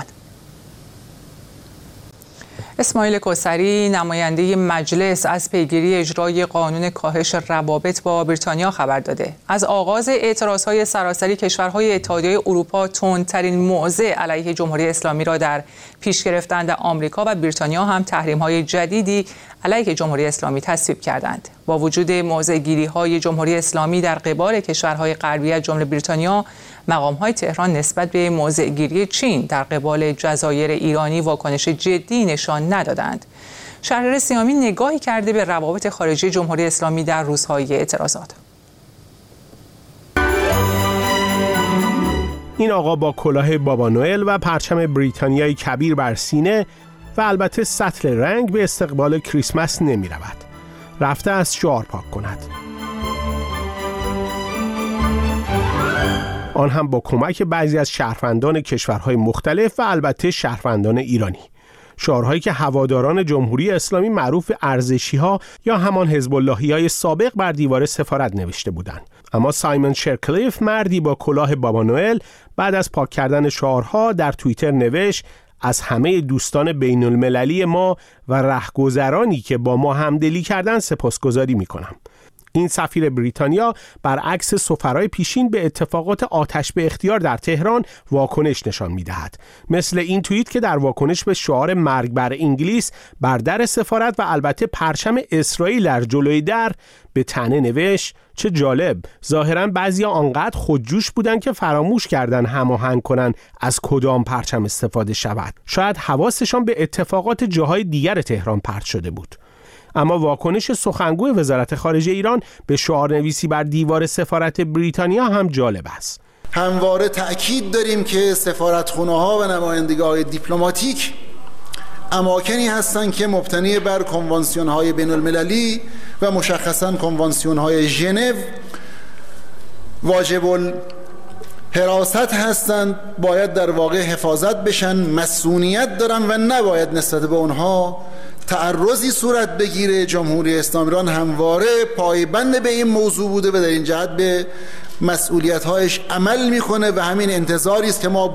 اسماعیل کوثری نماینده مجلس از پیگیری اجرای قانون کاهش روابط با بریتانیا خبر داده. از آغاز اعتراضهای سراسری کشورهای اتحادیه اروپا تندترین موضع علیه جمهوری اسلامی را در پیش گرفتند. آمریکا و بریتانیا هم تحریم‌های جدیدی علیه جمهوری اسلامی تصویب کردند. با وجود موضع‌گیری‌های جمهوری اسلامی در قبال کشورهای غربی از جمله بریتانیا، مقام‌های تهران نسبت به موضع‌گیری چین در قبال جزایر ایرانی واکنش جدی نشان ندادند. شهریار سیامی نگاهی کرده به روابط خارجی جمهوری اسلامی در روزهای اعتراضات. این آقا با کلاه بابا نوئل و پرچم بریتانیای کبیر بر سینه و البته سطل رنگ به استقبال کریسمس نمی رود. رفته از شعار پاک کند. آن هم با کمک بعضی از شهروندان کشورهای مختلف و البته شهروندان ایرانی. شعارهایی که هواداران جمهوری اسلامی معروف ارزشی‌ها یا همان حزب اللهی‌های سابق بر دیوار سفارت نوشته بودند. اما سایمون شرکلیف، مردی با کلاه بابا نوئل، بعد از پاک کردن شعارها در توییتر نوشت: از همه دوستان بین المللی ما و رهگذرانی که با ما همدلی کردن سپاسگزاری می‌کنم. این سفیر بریتانیا برعکس سفرای پیشین به اتفاقات آتش به اختیار در تهران واکنش نشان می‌دهد. مثل این توییت که در واکنش به شعار مرگ بر انگلیس بر در سفارت و البته پرچم اسرائیل در جلوی در به طعنه نوشت: چه جالب، ظاهراً بعضیا آنقدر خودجوش بودن که فراموش کردن هماهنگ کنن از کدام پرچم استفاده شود. شاید حواسشان به اتفاقات جاهای دیگر تهران پرت شده بود. اما واکنش سخنگوی وزارت خارجه ایران به شعارنویسی بر دیوار سفارت بریتانیا هم جالب است. همواره تأکید داریم که سفارتخانه‌ها و نمایندگی‌های دیپلماتیک اماکنی هستند که مبتنی بر کنوانسیون‌های بین‌المللی و مشخصاً کنوانسیون‌های ژنو واجب حراست هستند، باید در واقع حفاظت بشن، مسئولیت دارن و نباید نسبت به اونها تعرضی صورت بگیره. جمهوری اسلامی ایران همواره پایبند به این موضوع بوده و در این جهت به مسئولیت‌هایش عمل میکنه و همین انتظاری است که ما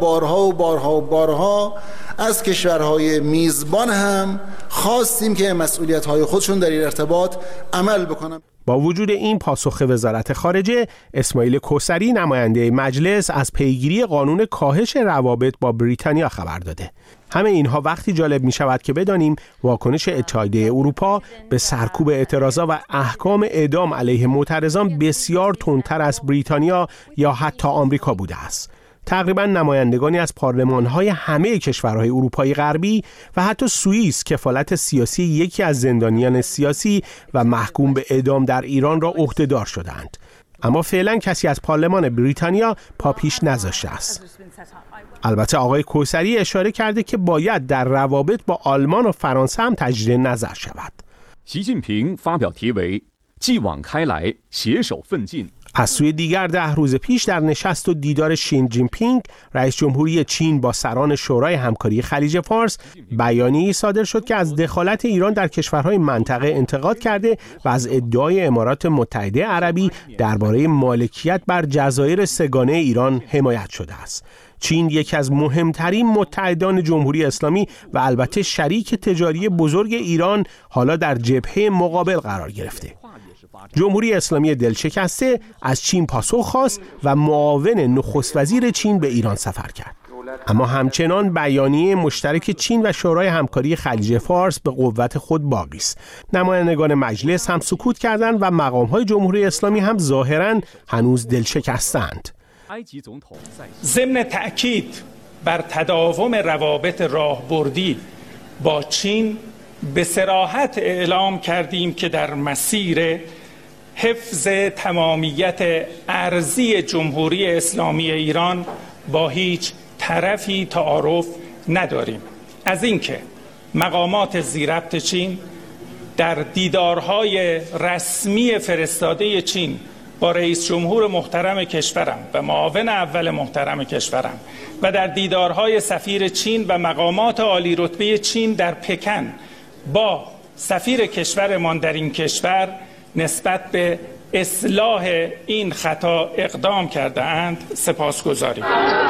بارها از کشورهای میزبان هم خواستیم که مسئولیت‌های خودشون در این ارتباط عمل بکنن. با وجود این پاسخ وزارت خارجه، اسماعیل کوثری نماینده مجلس از پیگیری قانون کاهش روابط با بریتانیا خبر داده. همه اینها وقتی جالب می شود که بدانیم واکنش اتحادیه اروپا به سرکوب اعتراضات و احکام اعدام علیه معترضان بسیار تندتر از بریتانیا یا حتی آمریکا بوده است. تقریبا نمایندگانی از پارلمان‌های همه کشورهای اروپای غربی و حتی سوئیس کفالت سیاسی یکی از زندانیان سیاسی و محکوم به اعدام در ایران را عهده‌دار شدند. اما فعلا کسی از پارلمان بریتانیا پا پیش نذاشته است. البته آقای کوثری اشاره کرده که باید در روابط با آلمان و فرانسه هم تجدید نظر شود. 习近平发表题为继往开来携手奋进 از سوی دیگر 10 روز پیش در نشست و دیدار شین جین پینگ رئیس جمهوری چین با سران شورای همکاری خلیج فارس بیانیه‌ای صادر شد که از دخالت ایران در کشورهای منطقه انتقاد کرده و از ادعای امارات متحده عربی درباره مالکیت بر جزایر سه‌گانه ایران حمایت شده است. چین یکی از مهمترین متحدان جمهوری اسلامی و البته شریک تجاری بزرگ ایران حالا در جبهه مقابل قرار گرفته. جمهوری اسلامی دلشکسته از چین پاسخ خواست و معاون نخست وزیر چین به ایران سفر کرد. اما همچنان بیانیه مشترک چین و شورای همکاری خلیج فارس به قوت خود باقی است. نمایندگان مجلس هم سکوت کردند و مقام‌های جمهوری اسلامی هم ظاهراً هنوز دلشکستند. ضمن تأکید بر تداوم روابط راهبردی با چین به صراحت اعلام کردیم که در مسیر حفظ تمامیت ارضی جمهوری اسلامی ایران با هیچ طرفی تعارف نداریم. از اینکه مقامات ذی‌ربط چین در دیدارهای رسمی فرستاده چین با رئیس جمهور محترم کشورم و معاون اول محترم کشورم و در دیدارهای سفیر چین و مقامات عالی رتبه چین در پکن با سفیر کشورمان در این کشور نسبت به اصلاح این خطا اقدام کرده اند سپاسگزاریم.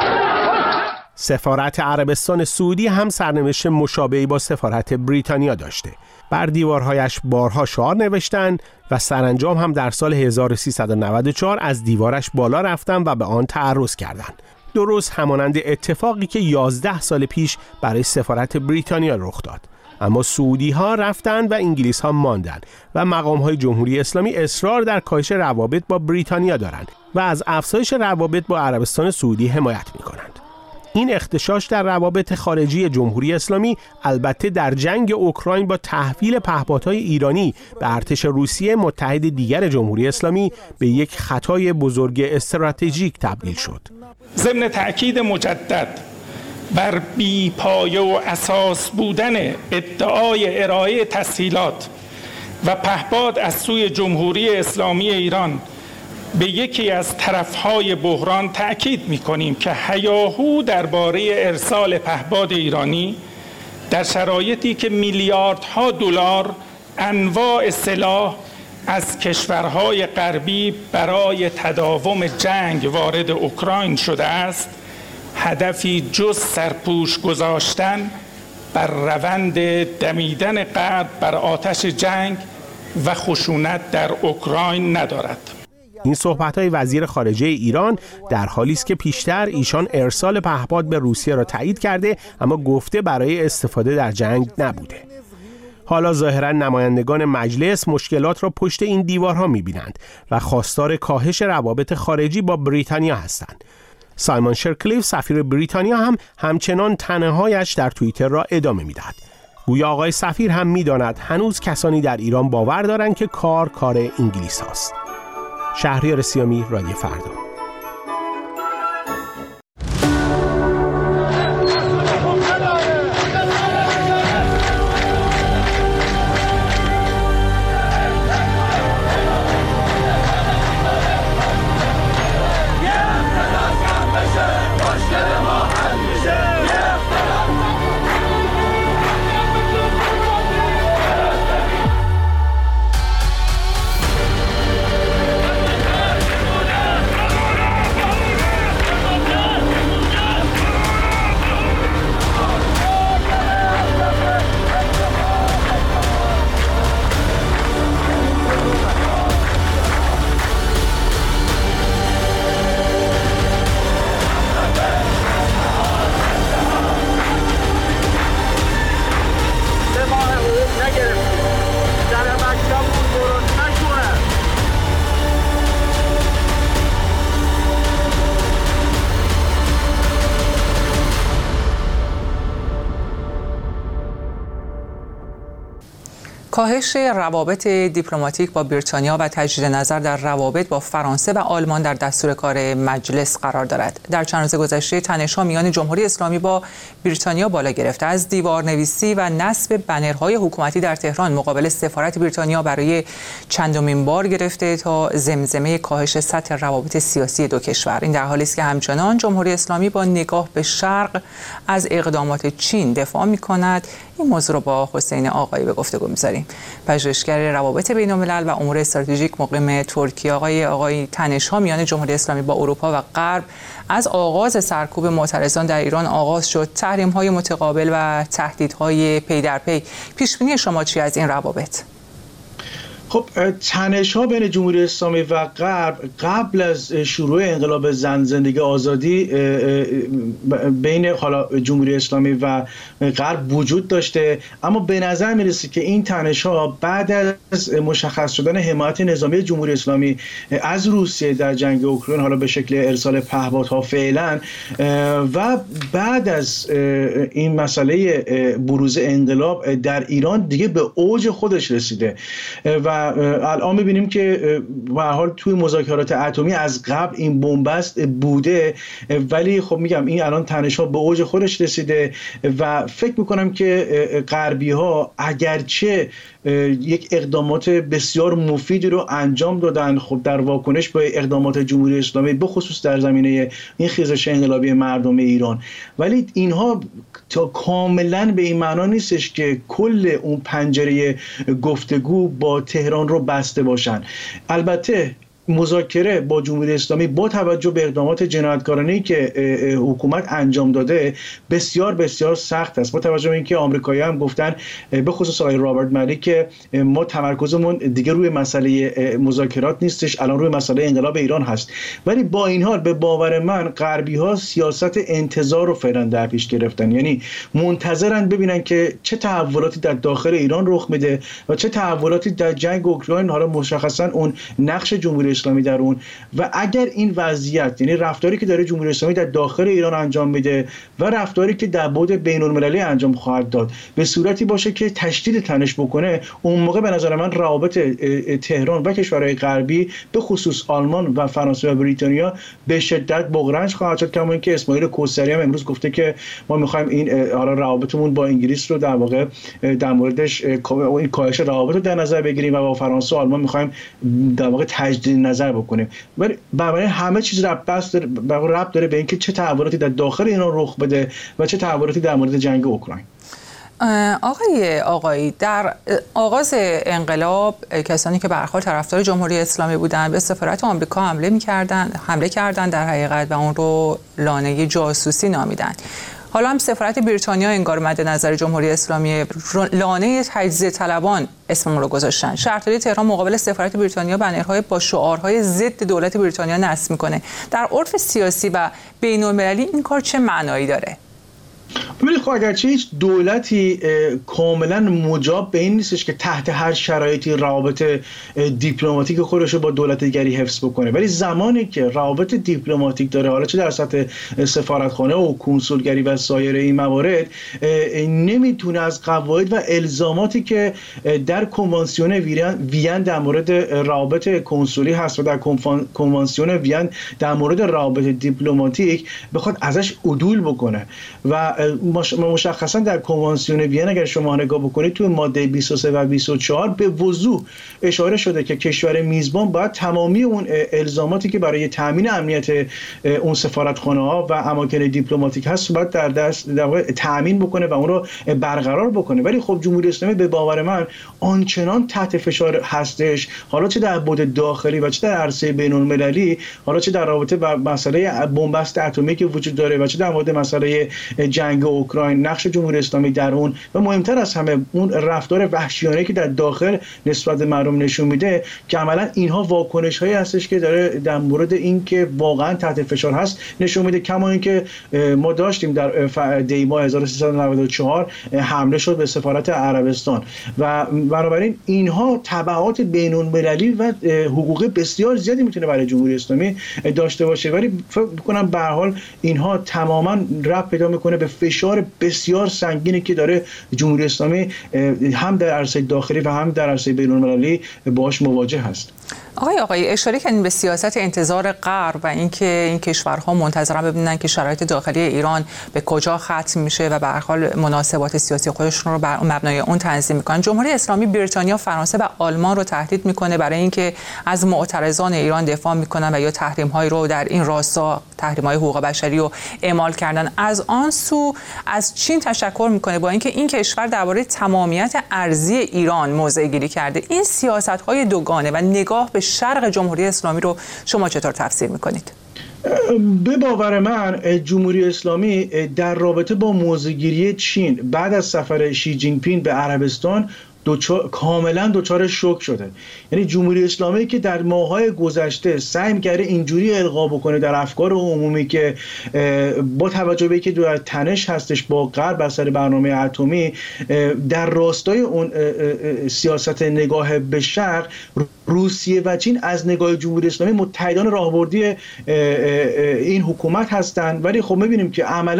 سفارت عربستان سعودی هم سرنوشت مشابهی با سفارت بریتانیا داشته. بر دیوارهایش بارها شعار نوشتند و سرانجام هم در سال 1394 از دیوارش بالا رفتند و به آن تعرض کردند. درست همانند اتفاقی که 11 سال پیش برای سفارت بریتانیا رخ داد. اما سعودی ها رفتند و انگلیس ها ماندند و مقام های جمهوری اسلامی اصرار در کاهش روابط با بریتانیا دارند و از افزایش روابط با عربستان سعودی حمایت می کنند. این اغتشاش در روابط خارجی جمهوری اسلامی البته در جنگ اوکراین با تحویل پهپادهای ایرانی به ارتش روسیه متحد دیگر جمهوری اسلامی به یک خطای بزرگ استراتژیک تبدیل شد. ضمن تأکید مجدد بر بی‌پایه و اساس بودن ادعای ارائه تسهیلات و پهپاد از سوی جمهوری اسلامی ایران به یکی از طرفهای بحران تأکید می‌کنیم که هیاهو درباره ارسال پهپاد ایرانی در شرایطی که میلیاردها دلار انواع سلاح از کشورهای غربی برای تداوم جنگ وارد اوکراین شده است، هدفی جز سرپوش گذاشتن بر روند دمیدن غرب بر آتش جنگ و خشونت در اوکراین ندارد. این صحبت‌های وزیر خارجه ایران در حالی است که پیشتر ایشان ارسال پهپاد به روسیه را تایید کرده اما گفته برای استفاده در جنگ نبوده. حالا ظاهراً نمایندگان مجلس مشکلات را پشت این دیوارها می‌بینند و خواستار کاهش روابط خارجی با بریتانیا هستند. سایمون شرکلیف سفیر بریتانیا هم همچنان طعنه‌هایش در توییتر را ادامه می‌دهد. گویا آقای سفیر هم می‌داند هنوز کسانی در ایران باور دارند که کار انگلیس هاست. شهریار سیامی، رادیو فردا. کاهش روابط دیپلماتیک با بریتانیا و تجدید نظر در روابط با فرانسه و آلمان در دستور کار مجلس قرار دارد. در چند روز گذشته تنش‌ها میان جمهوری اسلامی با بریتانیا بالا گرفته. از دیوارنویسی و نصب بنرهای حکومتی در تهران مقابل سفارت بریتانیا برای چندمین بار گرفته تا زمزمه کاهش سطح روابط سیاسی دو کشور. این در حالی است که همچنان جمهوری اسلامی با نگاه به شرق از اقدامات چین دفاع می‌کند. این موضوع را با حسین آقایی به گفتگو می‌ذاریم. پژوهشگر روابط بین‌الملل و امور استراتژیک مقیم ترکیه آقای تنش‌ها میان جمهوری اسلامی با اروپا و غرب از آغاز سرکوب معترضان در ایران آغاز شد. تحریم‌های متقابل و تهدیدهای پی در پی. پیش‌بینی شما چی از این روابط؟ خب تنش‌ها بین جمهوری اسلامی و غرب قبل از شروع انقلاب زن زندگی آزادی بین حالا جمهوری اسلامی و غرب وجود داشته، اما به نظر میرسه که این تنش‌ها بعد از مشخص شدن حمایت نظامی جمهوری اسلامی از روسیه در جنگ اوکراین، حالا به شکل ارسال پهپادها فعلا، و بعد از این مسئله بروز انقلاب در ایران دیگه به اوج خودش رسیده و الان می‌بینیم که به هر حال توی مذاکرات اتمی از قبل این بنبست بوده، ولی خب میگم این الان تنش‌ها به اوج خودش رسیده و فکر می‌کنم که غربی‌ها اگرچه یک اقدامات بسیار مفیدی رو انجام دادن. خب در واکنش به اقدامات جمهوری اسلامی به خصوص در زمینه این خیزش انقلابی مردم ایران، ولی اینها تا کاملا به این معنا نیستش که کل اون پنجره گفتگو با تهران رو بسته باشن. البته مذاکره با جمهوری اسلامی با توجه به اقدامات جنایتکارانه‌ای که حکومت انجام داده بسیار بسیار سخت است، با توجه به اینکه آمریکایی‌ها هم گفتن، به خصوص آقای رابرت مالیک، که ما تمرکزمون دیگه روی مسئله مذاکرات نیستش، الان روی مسئله انقلاب ایران هست. ولی با این حال به باور من غربی‌ها سیاست انتظار رو فعلا در پیش گرفتن، یعنی منتظرن ببینن که چه تحولاتی در داخل ایران رخ میده و چه تحولاتی در جنگ اوکراین، حالا مشخصا اون نقش جمهوری اسلامی در اون، و اگر این وضعیت، یعنی رفتاری که داره جمهوری اسلامی در داخل ایران انجام میده و رفتاری که در بعد بین‌المللی انجام خواهد داد به صورتی باشه که تشدید تنش بکنه، اون موقع به نظر من روابط تهران و کشورهای غربی به خصوص آلمان و فرانسه و بریتانیا به شدت بغرنج خواهد شد. کما اینکه اسماعیل کوثری هم امروز گفته که ما می‌خوایم این روابطمون با انگلیس رو در واقع در موردش این کاهش روابط رو در نظر بگیریم و با فرانسه و آلمان می‌خوایم در واقع تجدید نظر بکنیم. ولی برای همه چیز ربط داره به اینکه چه تحولاتی در داخل ایران رخ بده و چه تحولاتی در مورد جنگ اوکراین. آقایی در آغاز انقلاب کسانی که به هر حال طرفدار جمهوری اسلامی بودند به سفارت آمریکا حمله کردند در حقیقت و اون رو لانه جاسوسی نامیدند. حالا هم سفارت بریتانیا انگار مد نظر جمهوری اسلامی لانه تجزیه طلبان اسم رو گذاشتن. شهرداری تهران مقابل سفارت بریتانیا بنرهای با شعارهای ضد دولت بریتانیا نصب میکنه. در عرف سیاسی و بین‌المللی این کار چه معنایی داره؟ ولی خب اگرچه هیچ دولتی کاملا مجاب به این نیستش که تحت هر شرایطی روابط دیپلماتیک خودش رو با دولت دیگری حفظ بکنه، ولی زمانی که روابط دیپلماتیک داره، حالا چه در سطح سفارتخانه و کنسولگری و سایر این موارد، نمیتونه از قواعد و الزاماتی که در کنوانسیون وین در مورد روابط کنسولی هست و در کنوانسیون وین در مورد روابط دیپلماتیک بخواد ازش عدول بکنه. و مشخصا در کنوانسیون وین اگر شما نگاه بکنید توی ماده 23 و 24 به وضوح اشاره شده که کشور میزبان باید تمامی اون الزاماتی که برای تامین امنیت اون سفارتخانه‌ها و اماکن دیپلماتیک هست باید در واقع تامین بکنه و اون رو برقرار بکنه. ولی خب جمهوری اسلامی به باور من آنچنان تحت فشار هستش، حالا چه در بعد داخلی و چه در عرصه بین‌المللی، حالا چه در رابطه با مسئله بنبست اتمی که وجود داره و چه در مورد مسئله جنگ اوکراین، نقش جمهوری اسلامی در اون، و مهمتر از همه اون رفتار وحشیانه که در داخل نسبت به مردم نشون میده که عملا اینها واکنش‌هایی هستش که داره در مورد این که واقعا تحت فشار هست نشون میده. کما اینکه ما داشتیم در دی ماه 1394 حمله شد به سفارت عربستان و بنابراین اینها تبعات بین‌المللی و حقوقی بسیار زیادی میتونه برای جمهوری اسلامی داشته باشه، ولی فکر می‌کنم به هر حال اینها تماما ربط پیدا میکنه به فشار بسیار سنگینی که داره جمهوری اسلامی هم در عرصه داخلی و هم در عرصه بین‌المللی باهاش مواجه هست. آقای اشاره کردین به سیاست انتظار غرب و اینکه این کشورها منتظرن ببینن که شرایط داخلی ایران به کجا ختم میشه و به هر حال مناسبات سیاسی خودشون رو بر مبنای اون تنظیم میکنن. جمهوری اسلامی بریتانیا، فرانسه و آلمان رو تهدید میکنه برای اینکه از معترضان ایران دفاع میکنن و یا تحریم‌هایی رو در این راستا، تحریم‌های حقوق بشری رو اعمال کردن. از آن سو از چین تشکر میکنه با اینکه این کشور درباره تمامیت ارضی ایران موضع گیری کرده. این سیاست‌های دوگانه و نگاه به شرق جمهوری اسلامی رو شما چطور تفسیر میکنید؟ به باور من جمهوری اسلامی در رابطه با موضع‌گیری چین بعد از سفر شی جین پینگ به عربستان کاملا دچار شوک شده. یعنی جمهوری اسلامی که در ماه‌های گذشته سعی می‌کرده اینجوری القا بکنه در افکار عمومی که با توجه به اینکه در تنش هستش با غرب بر سر برنامه اتمی، در راستای اون سیاست نگاه به شرق، روسیه و چین از نگاه جمهوری اسلامی متحدان راهبردی این حکومت هستند، ولی خب می‌بینیم که عملاً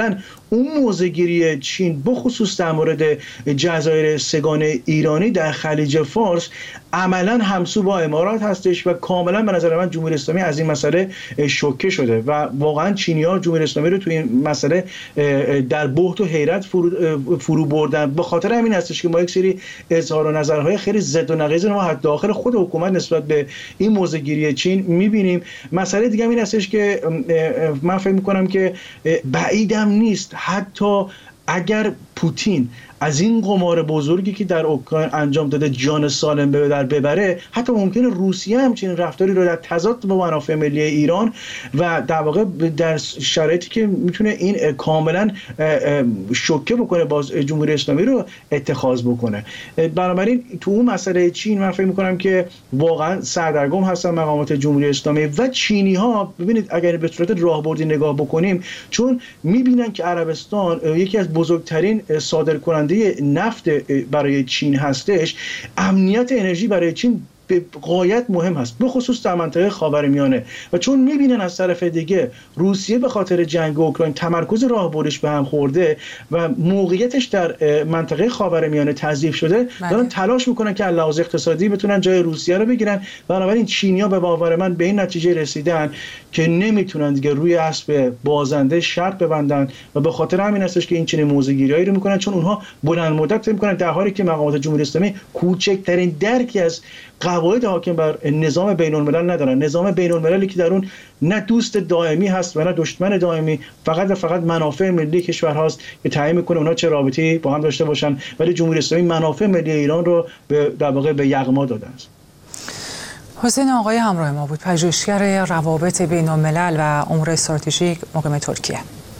اون موضع‌گیری چین بخصوص در مورد جزایر سگان ایرانی در خلیج فارس عملا همسو با امارات هستش و کاملا به نظر من جمهوری اسلامی از این مسئله شوکه شده و واقعا چینی‌ها جمهوری اسلامی رو توی این مسئله در بهت و حیرت فرو بردن. به خاطر همین هستش که ما یک سری اظهار و نظرهای خیلی ضد و نقیض ما حتی داخل خود حکومت نسبت به این موضع‌گیری چین می‌بینیم. مسئله دیگه این هستش که من فکر می‌کنم که بعیدم نیست حتی اگر پوتین از این قمار بزرگی که در اوکراین انجام داده جان سالم به در ببره، حتی ممکنه روسیه همچنین رفتاری رو در تضاد با منافع ملی ایران و در واقع در شرایطی که میتونه این کاملا شوکه بکنه باز جمهوری اسلامی رو اتخاذ بکنه. بنابراین تو اون مسئله چین من فکر میکنم که واقعا سردرگم هستن مقامات جمهوری اسلامی و چینی ها. ببینید اگر به صورت راهبردی نگاه بکنیم، چون میبینن که عربستان یکی از بزرگترین صادرکننده نفت برای چین هستش، امنیت انرژی برای چین به غایت مهم هست، به خصوص در منطقه خاورمیانه. و چون میبینن از طرف دیگه روسیه به خاطر جنگ اوکراین تمرکز راهبردش به هم خورده و موقعیتش در منطقه خاورمیانه تضعیف شده، دارن تلاش میکنن که از لحاظ اقتصادی بتونن جای روسیه رو بگیرن. بنابراین چینی‌ها به باور من به این نتیجه رسیدن که نمیتونن دیگه روی اسب بازنده شرط ببندن و به خاطر همین هستش که این چنین موضع‌گیریایی رو میکنن، چون اونها بلند مدت میکنن در حالی که مقامات جمهوری اسلامی کوچکترین درکی از قواعد حاکم بر نظام بین‌الملل ندارن. نظام بین‌المللی که در اون نه دوست دائمی هست و نه دشمن دائمی، فقط و فقط منافع ملی کشورهاست که تعیین میکنه اونها چه رابطه‌ای با هم داشته باشن، ولی جمهوری اسلامی منافع ملی ایران رو در واقع به یغما داده است. حسین آقای همراه ما بود، پژوهشگر روابط بین‌الملل و امور استراتژیک مقیم ترکیه.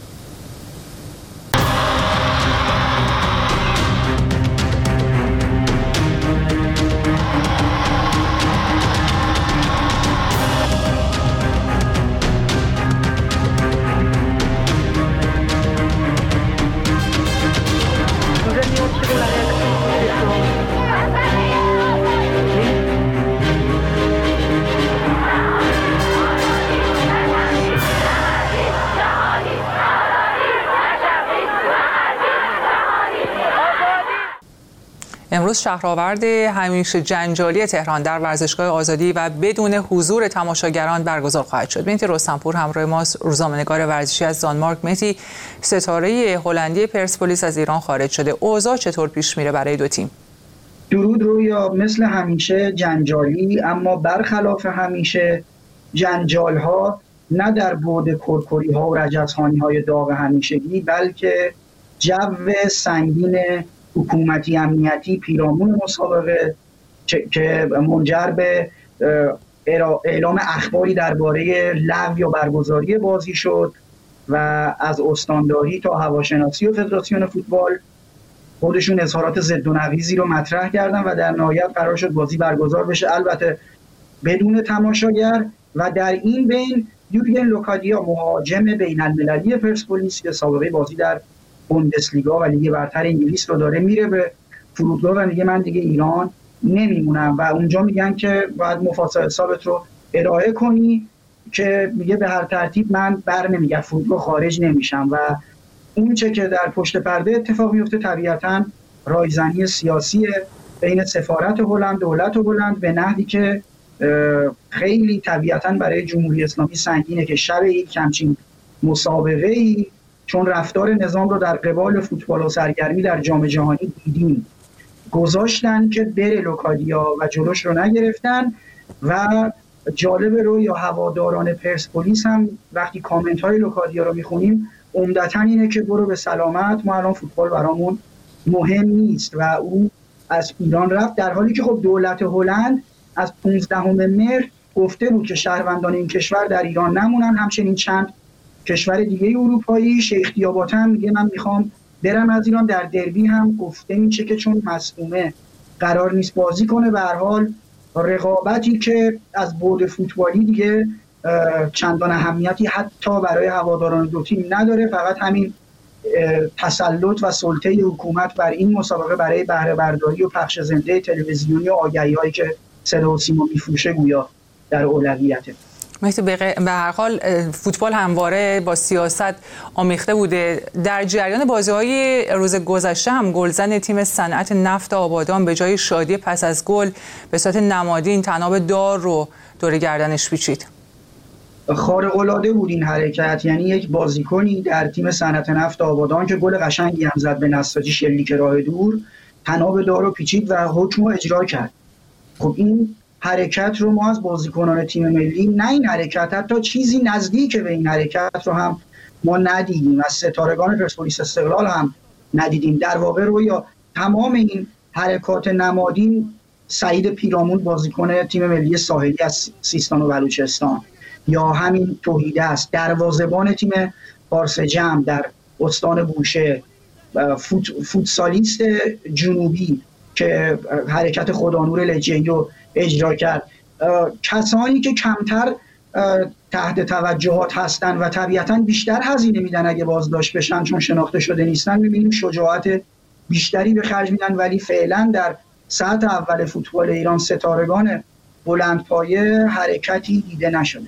امروز شهرآورد همیشه جنجالی تهران در ورزشگاه آزادی و بدون حضور تماشاگران برگزار خواهد شد. مهدی رستمپور همراه ماست، روزنامه‌نگار ورزشی از دانمارک. مهدی، ستاره هلندی پرسپولیس از ایران خارج شده. اوضاع چطور پیش میره برای دو تیم؟ درود رویا. مثل همیشه جنجالی، اما برخلاف همیشه جنجال‌ها نه در بعد کرکری‌ها و رجزخوانی‌های داغ همیشگی، بلکه جو سنگین حکومتی امنیتی پیرامون مسابقه که منجر به اعلام اخباری درباره لغو یا برگزاری بازی شد و از استانداری تا هواشناسی و فدراسیون فوتبال خودشون اظهارات ضد و نقیضی رو مطرح کردن و در نهایت قرار شد بازی برگزار بشه، البته بدون تماشاگر. و در این بین یورگن لوکادیا، مهاجم بین‌المللی پرسپولیس که سابقه بازی در بوندسلیگا و لیگ برتر انگلیس رو داره، میره به فرودگاه و میگه من دیگه ایران نمیمونم و اونجا میگن که باید مفاسا حسابت رو ارائه کنی، که میگه به هر ترتیب من نمیگم فرودگاه خارج نمیشم. و اون چه که در پشت پرده اتفاق میفته طبیعتاً رایزنی سیاسی بین سفارت هلند، دولت هلند، به نحوی که خیلی طبیعتاً برای جمهوری اسلامی سنگینه که شب یک همچین مسابقه‌ای، چون رفتار نظام رو در قبال فوتبال و سرگرمی در جام جهانی دیدیم، گذاشتن که بره لوکادیا و جلوش رو نگرفتن. و جالب رو یا هواداران پرسپولیس هم وقتی کامنت های لوکادیا رو میخونیم عمدتاً اینه که برو به سلامت، ما الان فوتبال برامون مهم نیست و اون از ایران رفت، در حالی که خب دولت هلند از 15 مهر گفته بود که شهروندان این کشور در ایران نمونن. همچنین چند کشور دیگه اروپایی، شیخ دیابات هم میگه من میخوام برم از ایران. در دربی هم گفته میشه که چون مصدومه قرار نیست بازی کنه. به هر حال رقابتی که از بعد فوتبالی دیگه چندان اهمیتی حتی برای هواداران دو تیم نداره، فقط همین تسلط و سلطه حکومت بر این مسابقه برای بهره برداری و پخش زنده تلویزیونی و آگهی‌هایی که صدا و سیما میفروشه گویا در اولویته. به هر حال فوتبال همواره با سیاست آمیخته بوده. در جریان بازی‌های روز گذشته هم گلزن تیم صنعت نفت آبادان به جای شادی پس از گل به صورت نمادین طناب دار رو دور گردنش پیچید. خارق‌العاده بود این حرکت، یعنی یک بازیکنی در تیم صنعت نفت آبادان که گل قشنگی هم زد به نساجی شلیک راه دور، طناب دار رو پیچید و حکم رو اجرا کرد. خب این حرکت رو ما از بازیکنان تیم ملی، نه این حرکت، حتی چیزی نزدیک به این حرکت رو هم ما ندیدیم، از ستارگان پرسپولیس استقلال هم ندیدیم. در واقع رو یا تمام این حرکات نمادین سعید پیرامون بازیکن تیم ملی ساحلی از سیستان و بلوچستان، یا همین توحیده است دروازه‌بان تیم پارس جمع در استان بوشهر، فوتسالیست جنوبی که حرکت خدانور لجهی رو اجرا کرد، کسانی که کمتر تحت توجهات هستن و طبیعتاً بیشتر هزینه میدن اگه بازداشت بشن چون شناخته شده نیستن، میبینیم شجاعت بیشتری به خرج میدن، ولی فعلا در سطح اول فوتبال ایران ستارگان بلندپایه حرکتی دیده نشده.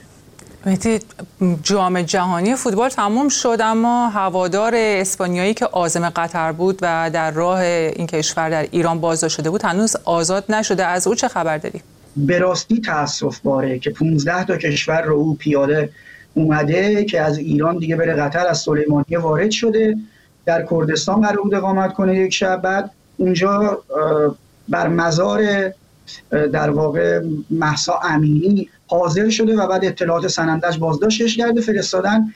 جام جهانی فوتبال تمام شد، اما هوادار اسپانیایی که عازم قطر بود و در راه این کشور در ایران بازداشت شده بود هنوز آزاد نشده. از او چه خبر داری؟ به راستی تأسف باره که 15 تا کشور رو او پیاده اومده که از ایران دیگه بره قطر، از سلیمانیه وارد شده، در کردستان قرار بود اقامت کنه یک شب، بعد اونجا بر مزار در واقع مهسا امینی حاضر شده و بعد اطلاعات سنندج بازداشتش کرده فرستادن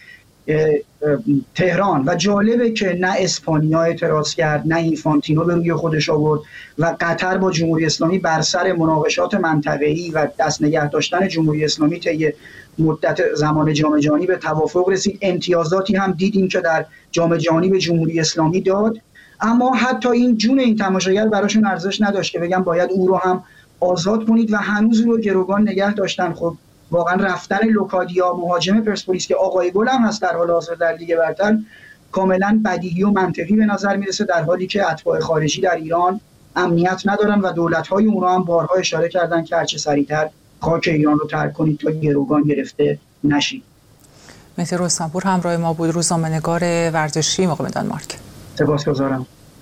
تهران. و جالبه که نه اسپانیا اعتراض کرد، نه اینفانتینو به روی خودش آورد و قطر با جمهوری اسلامی بر سر مناقشات منطقه‌ای و دست نگه داشتن جمهوری اسلامی طی مدت زمان جام جهانی به توافق رسید. امتیازاتی هم دیدیم که در جام جهانی به جمهوری اسلامی داد، اما حتی این جون این تماشاگر براشون ارزش نداشت که بگم باید او رو هم آزاد کنید و هنوز رو گروگان نگه داشتن. خب واقعا رفتن لوکادیا مهاجم پرسپولیس که آقای گل هم هست در حال حاضر در لیگ برتر کاملا بدیهی و منطقی به نظر میرسه، در حالی که اتباع خارجی در ایران امنیت ندارن و دولت‌های اونها هم بارها اشاره کردن که هرچه سریعتر خاک ایران رو ترک کنید تا گروگان گرفته نشید. مهدی رستمپور همراه ما بود، روزنامه‌نگار ورزشی مقام دانمارک. سپاسگزارم.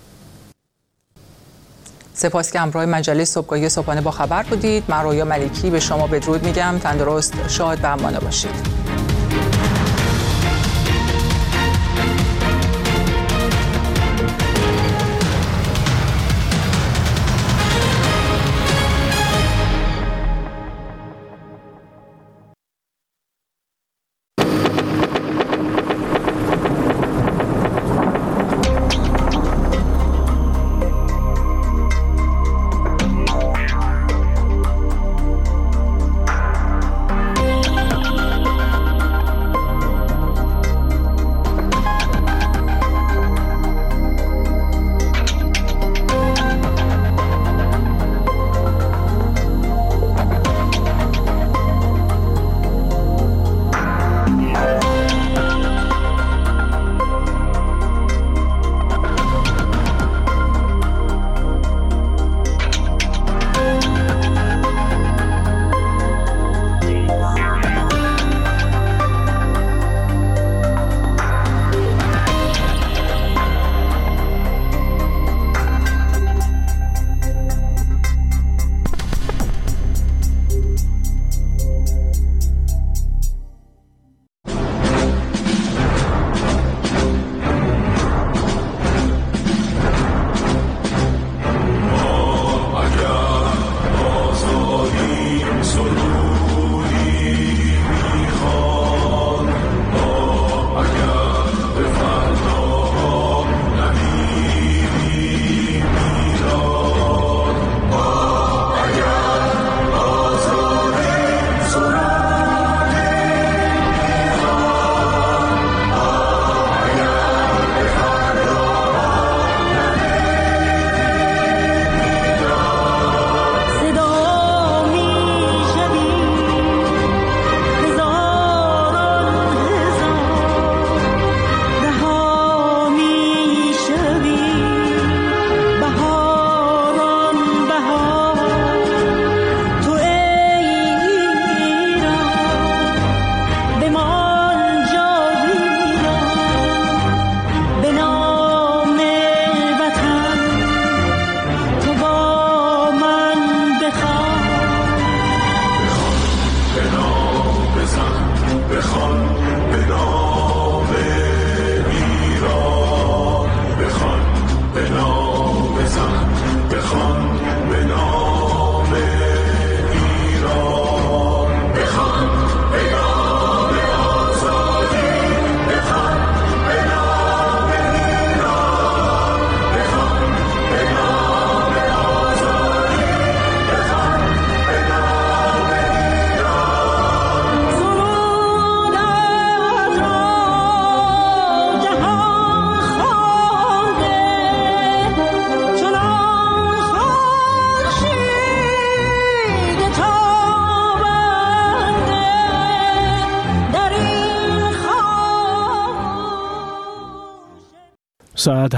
سپاس که همراه مجله صبحگاهی صبحانه با خبر بودید. من رویا ملکی به شما بدرود میگم. تندرست، شاد و امانه باشید. ساعت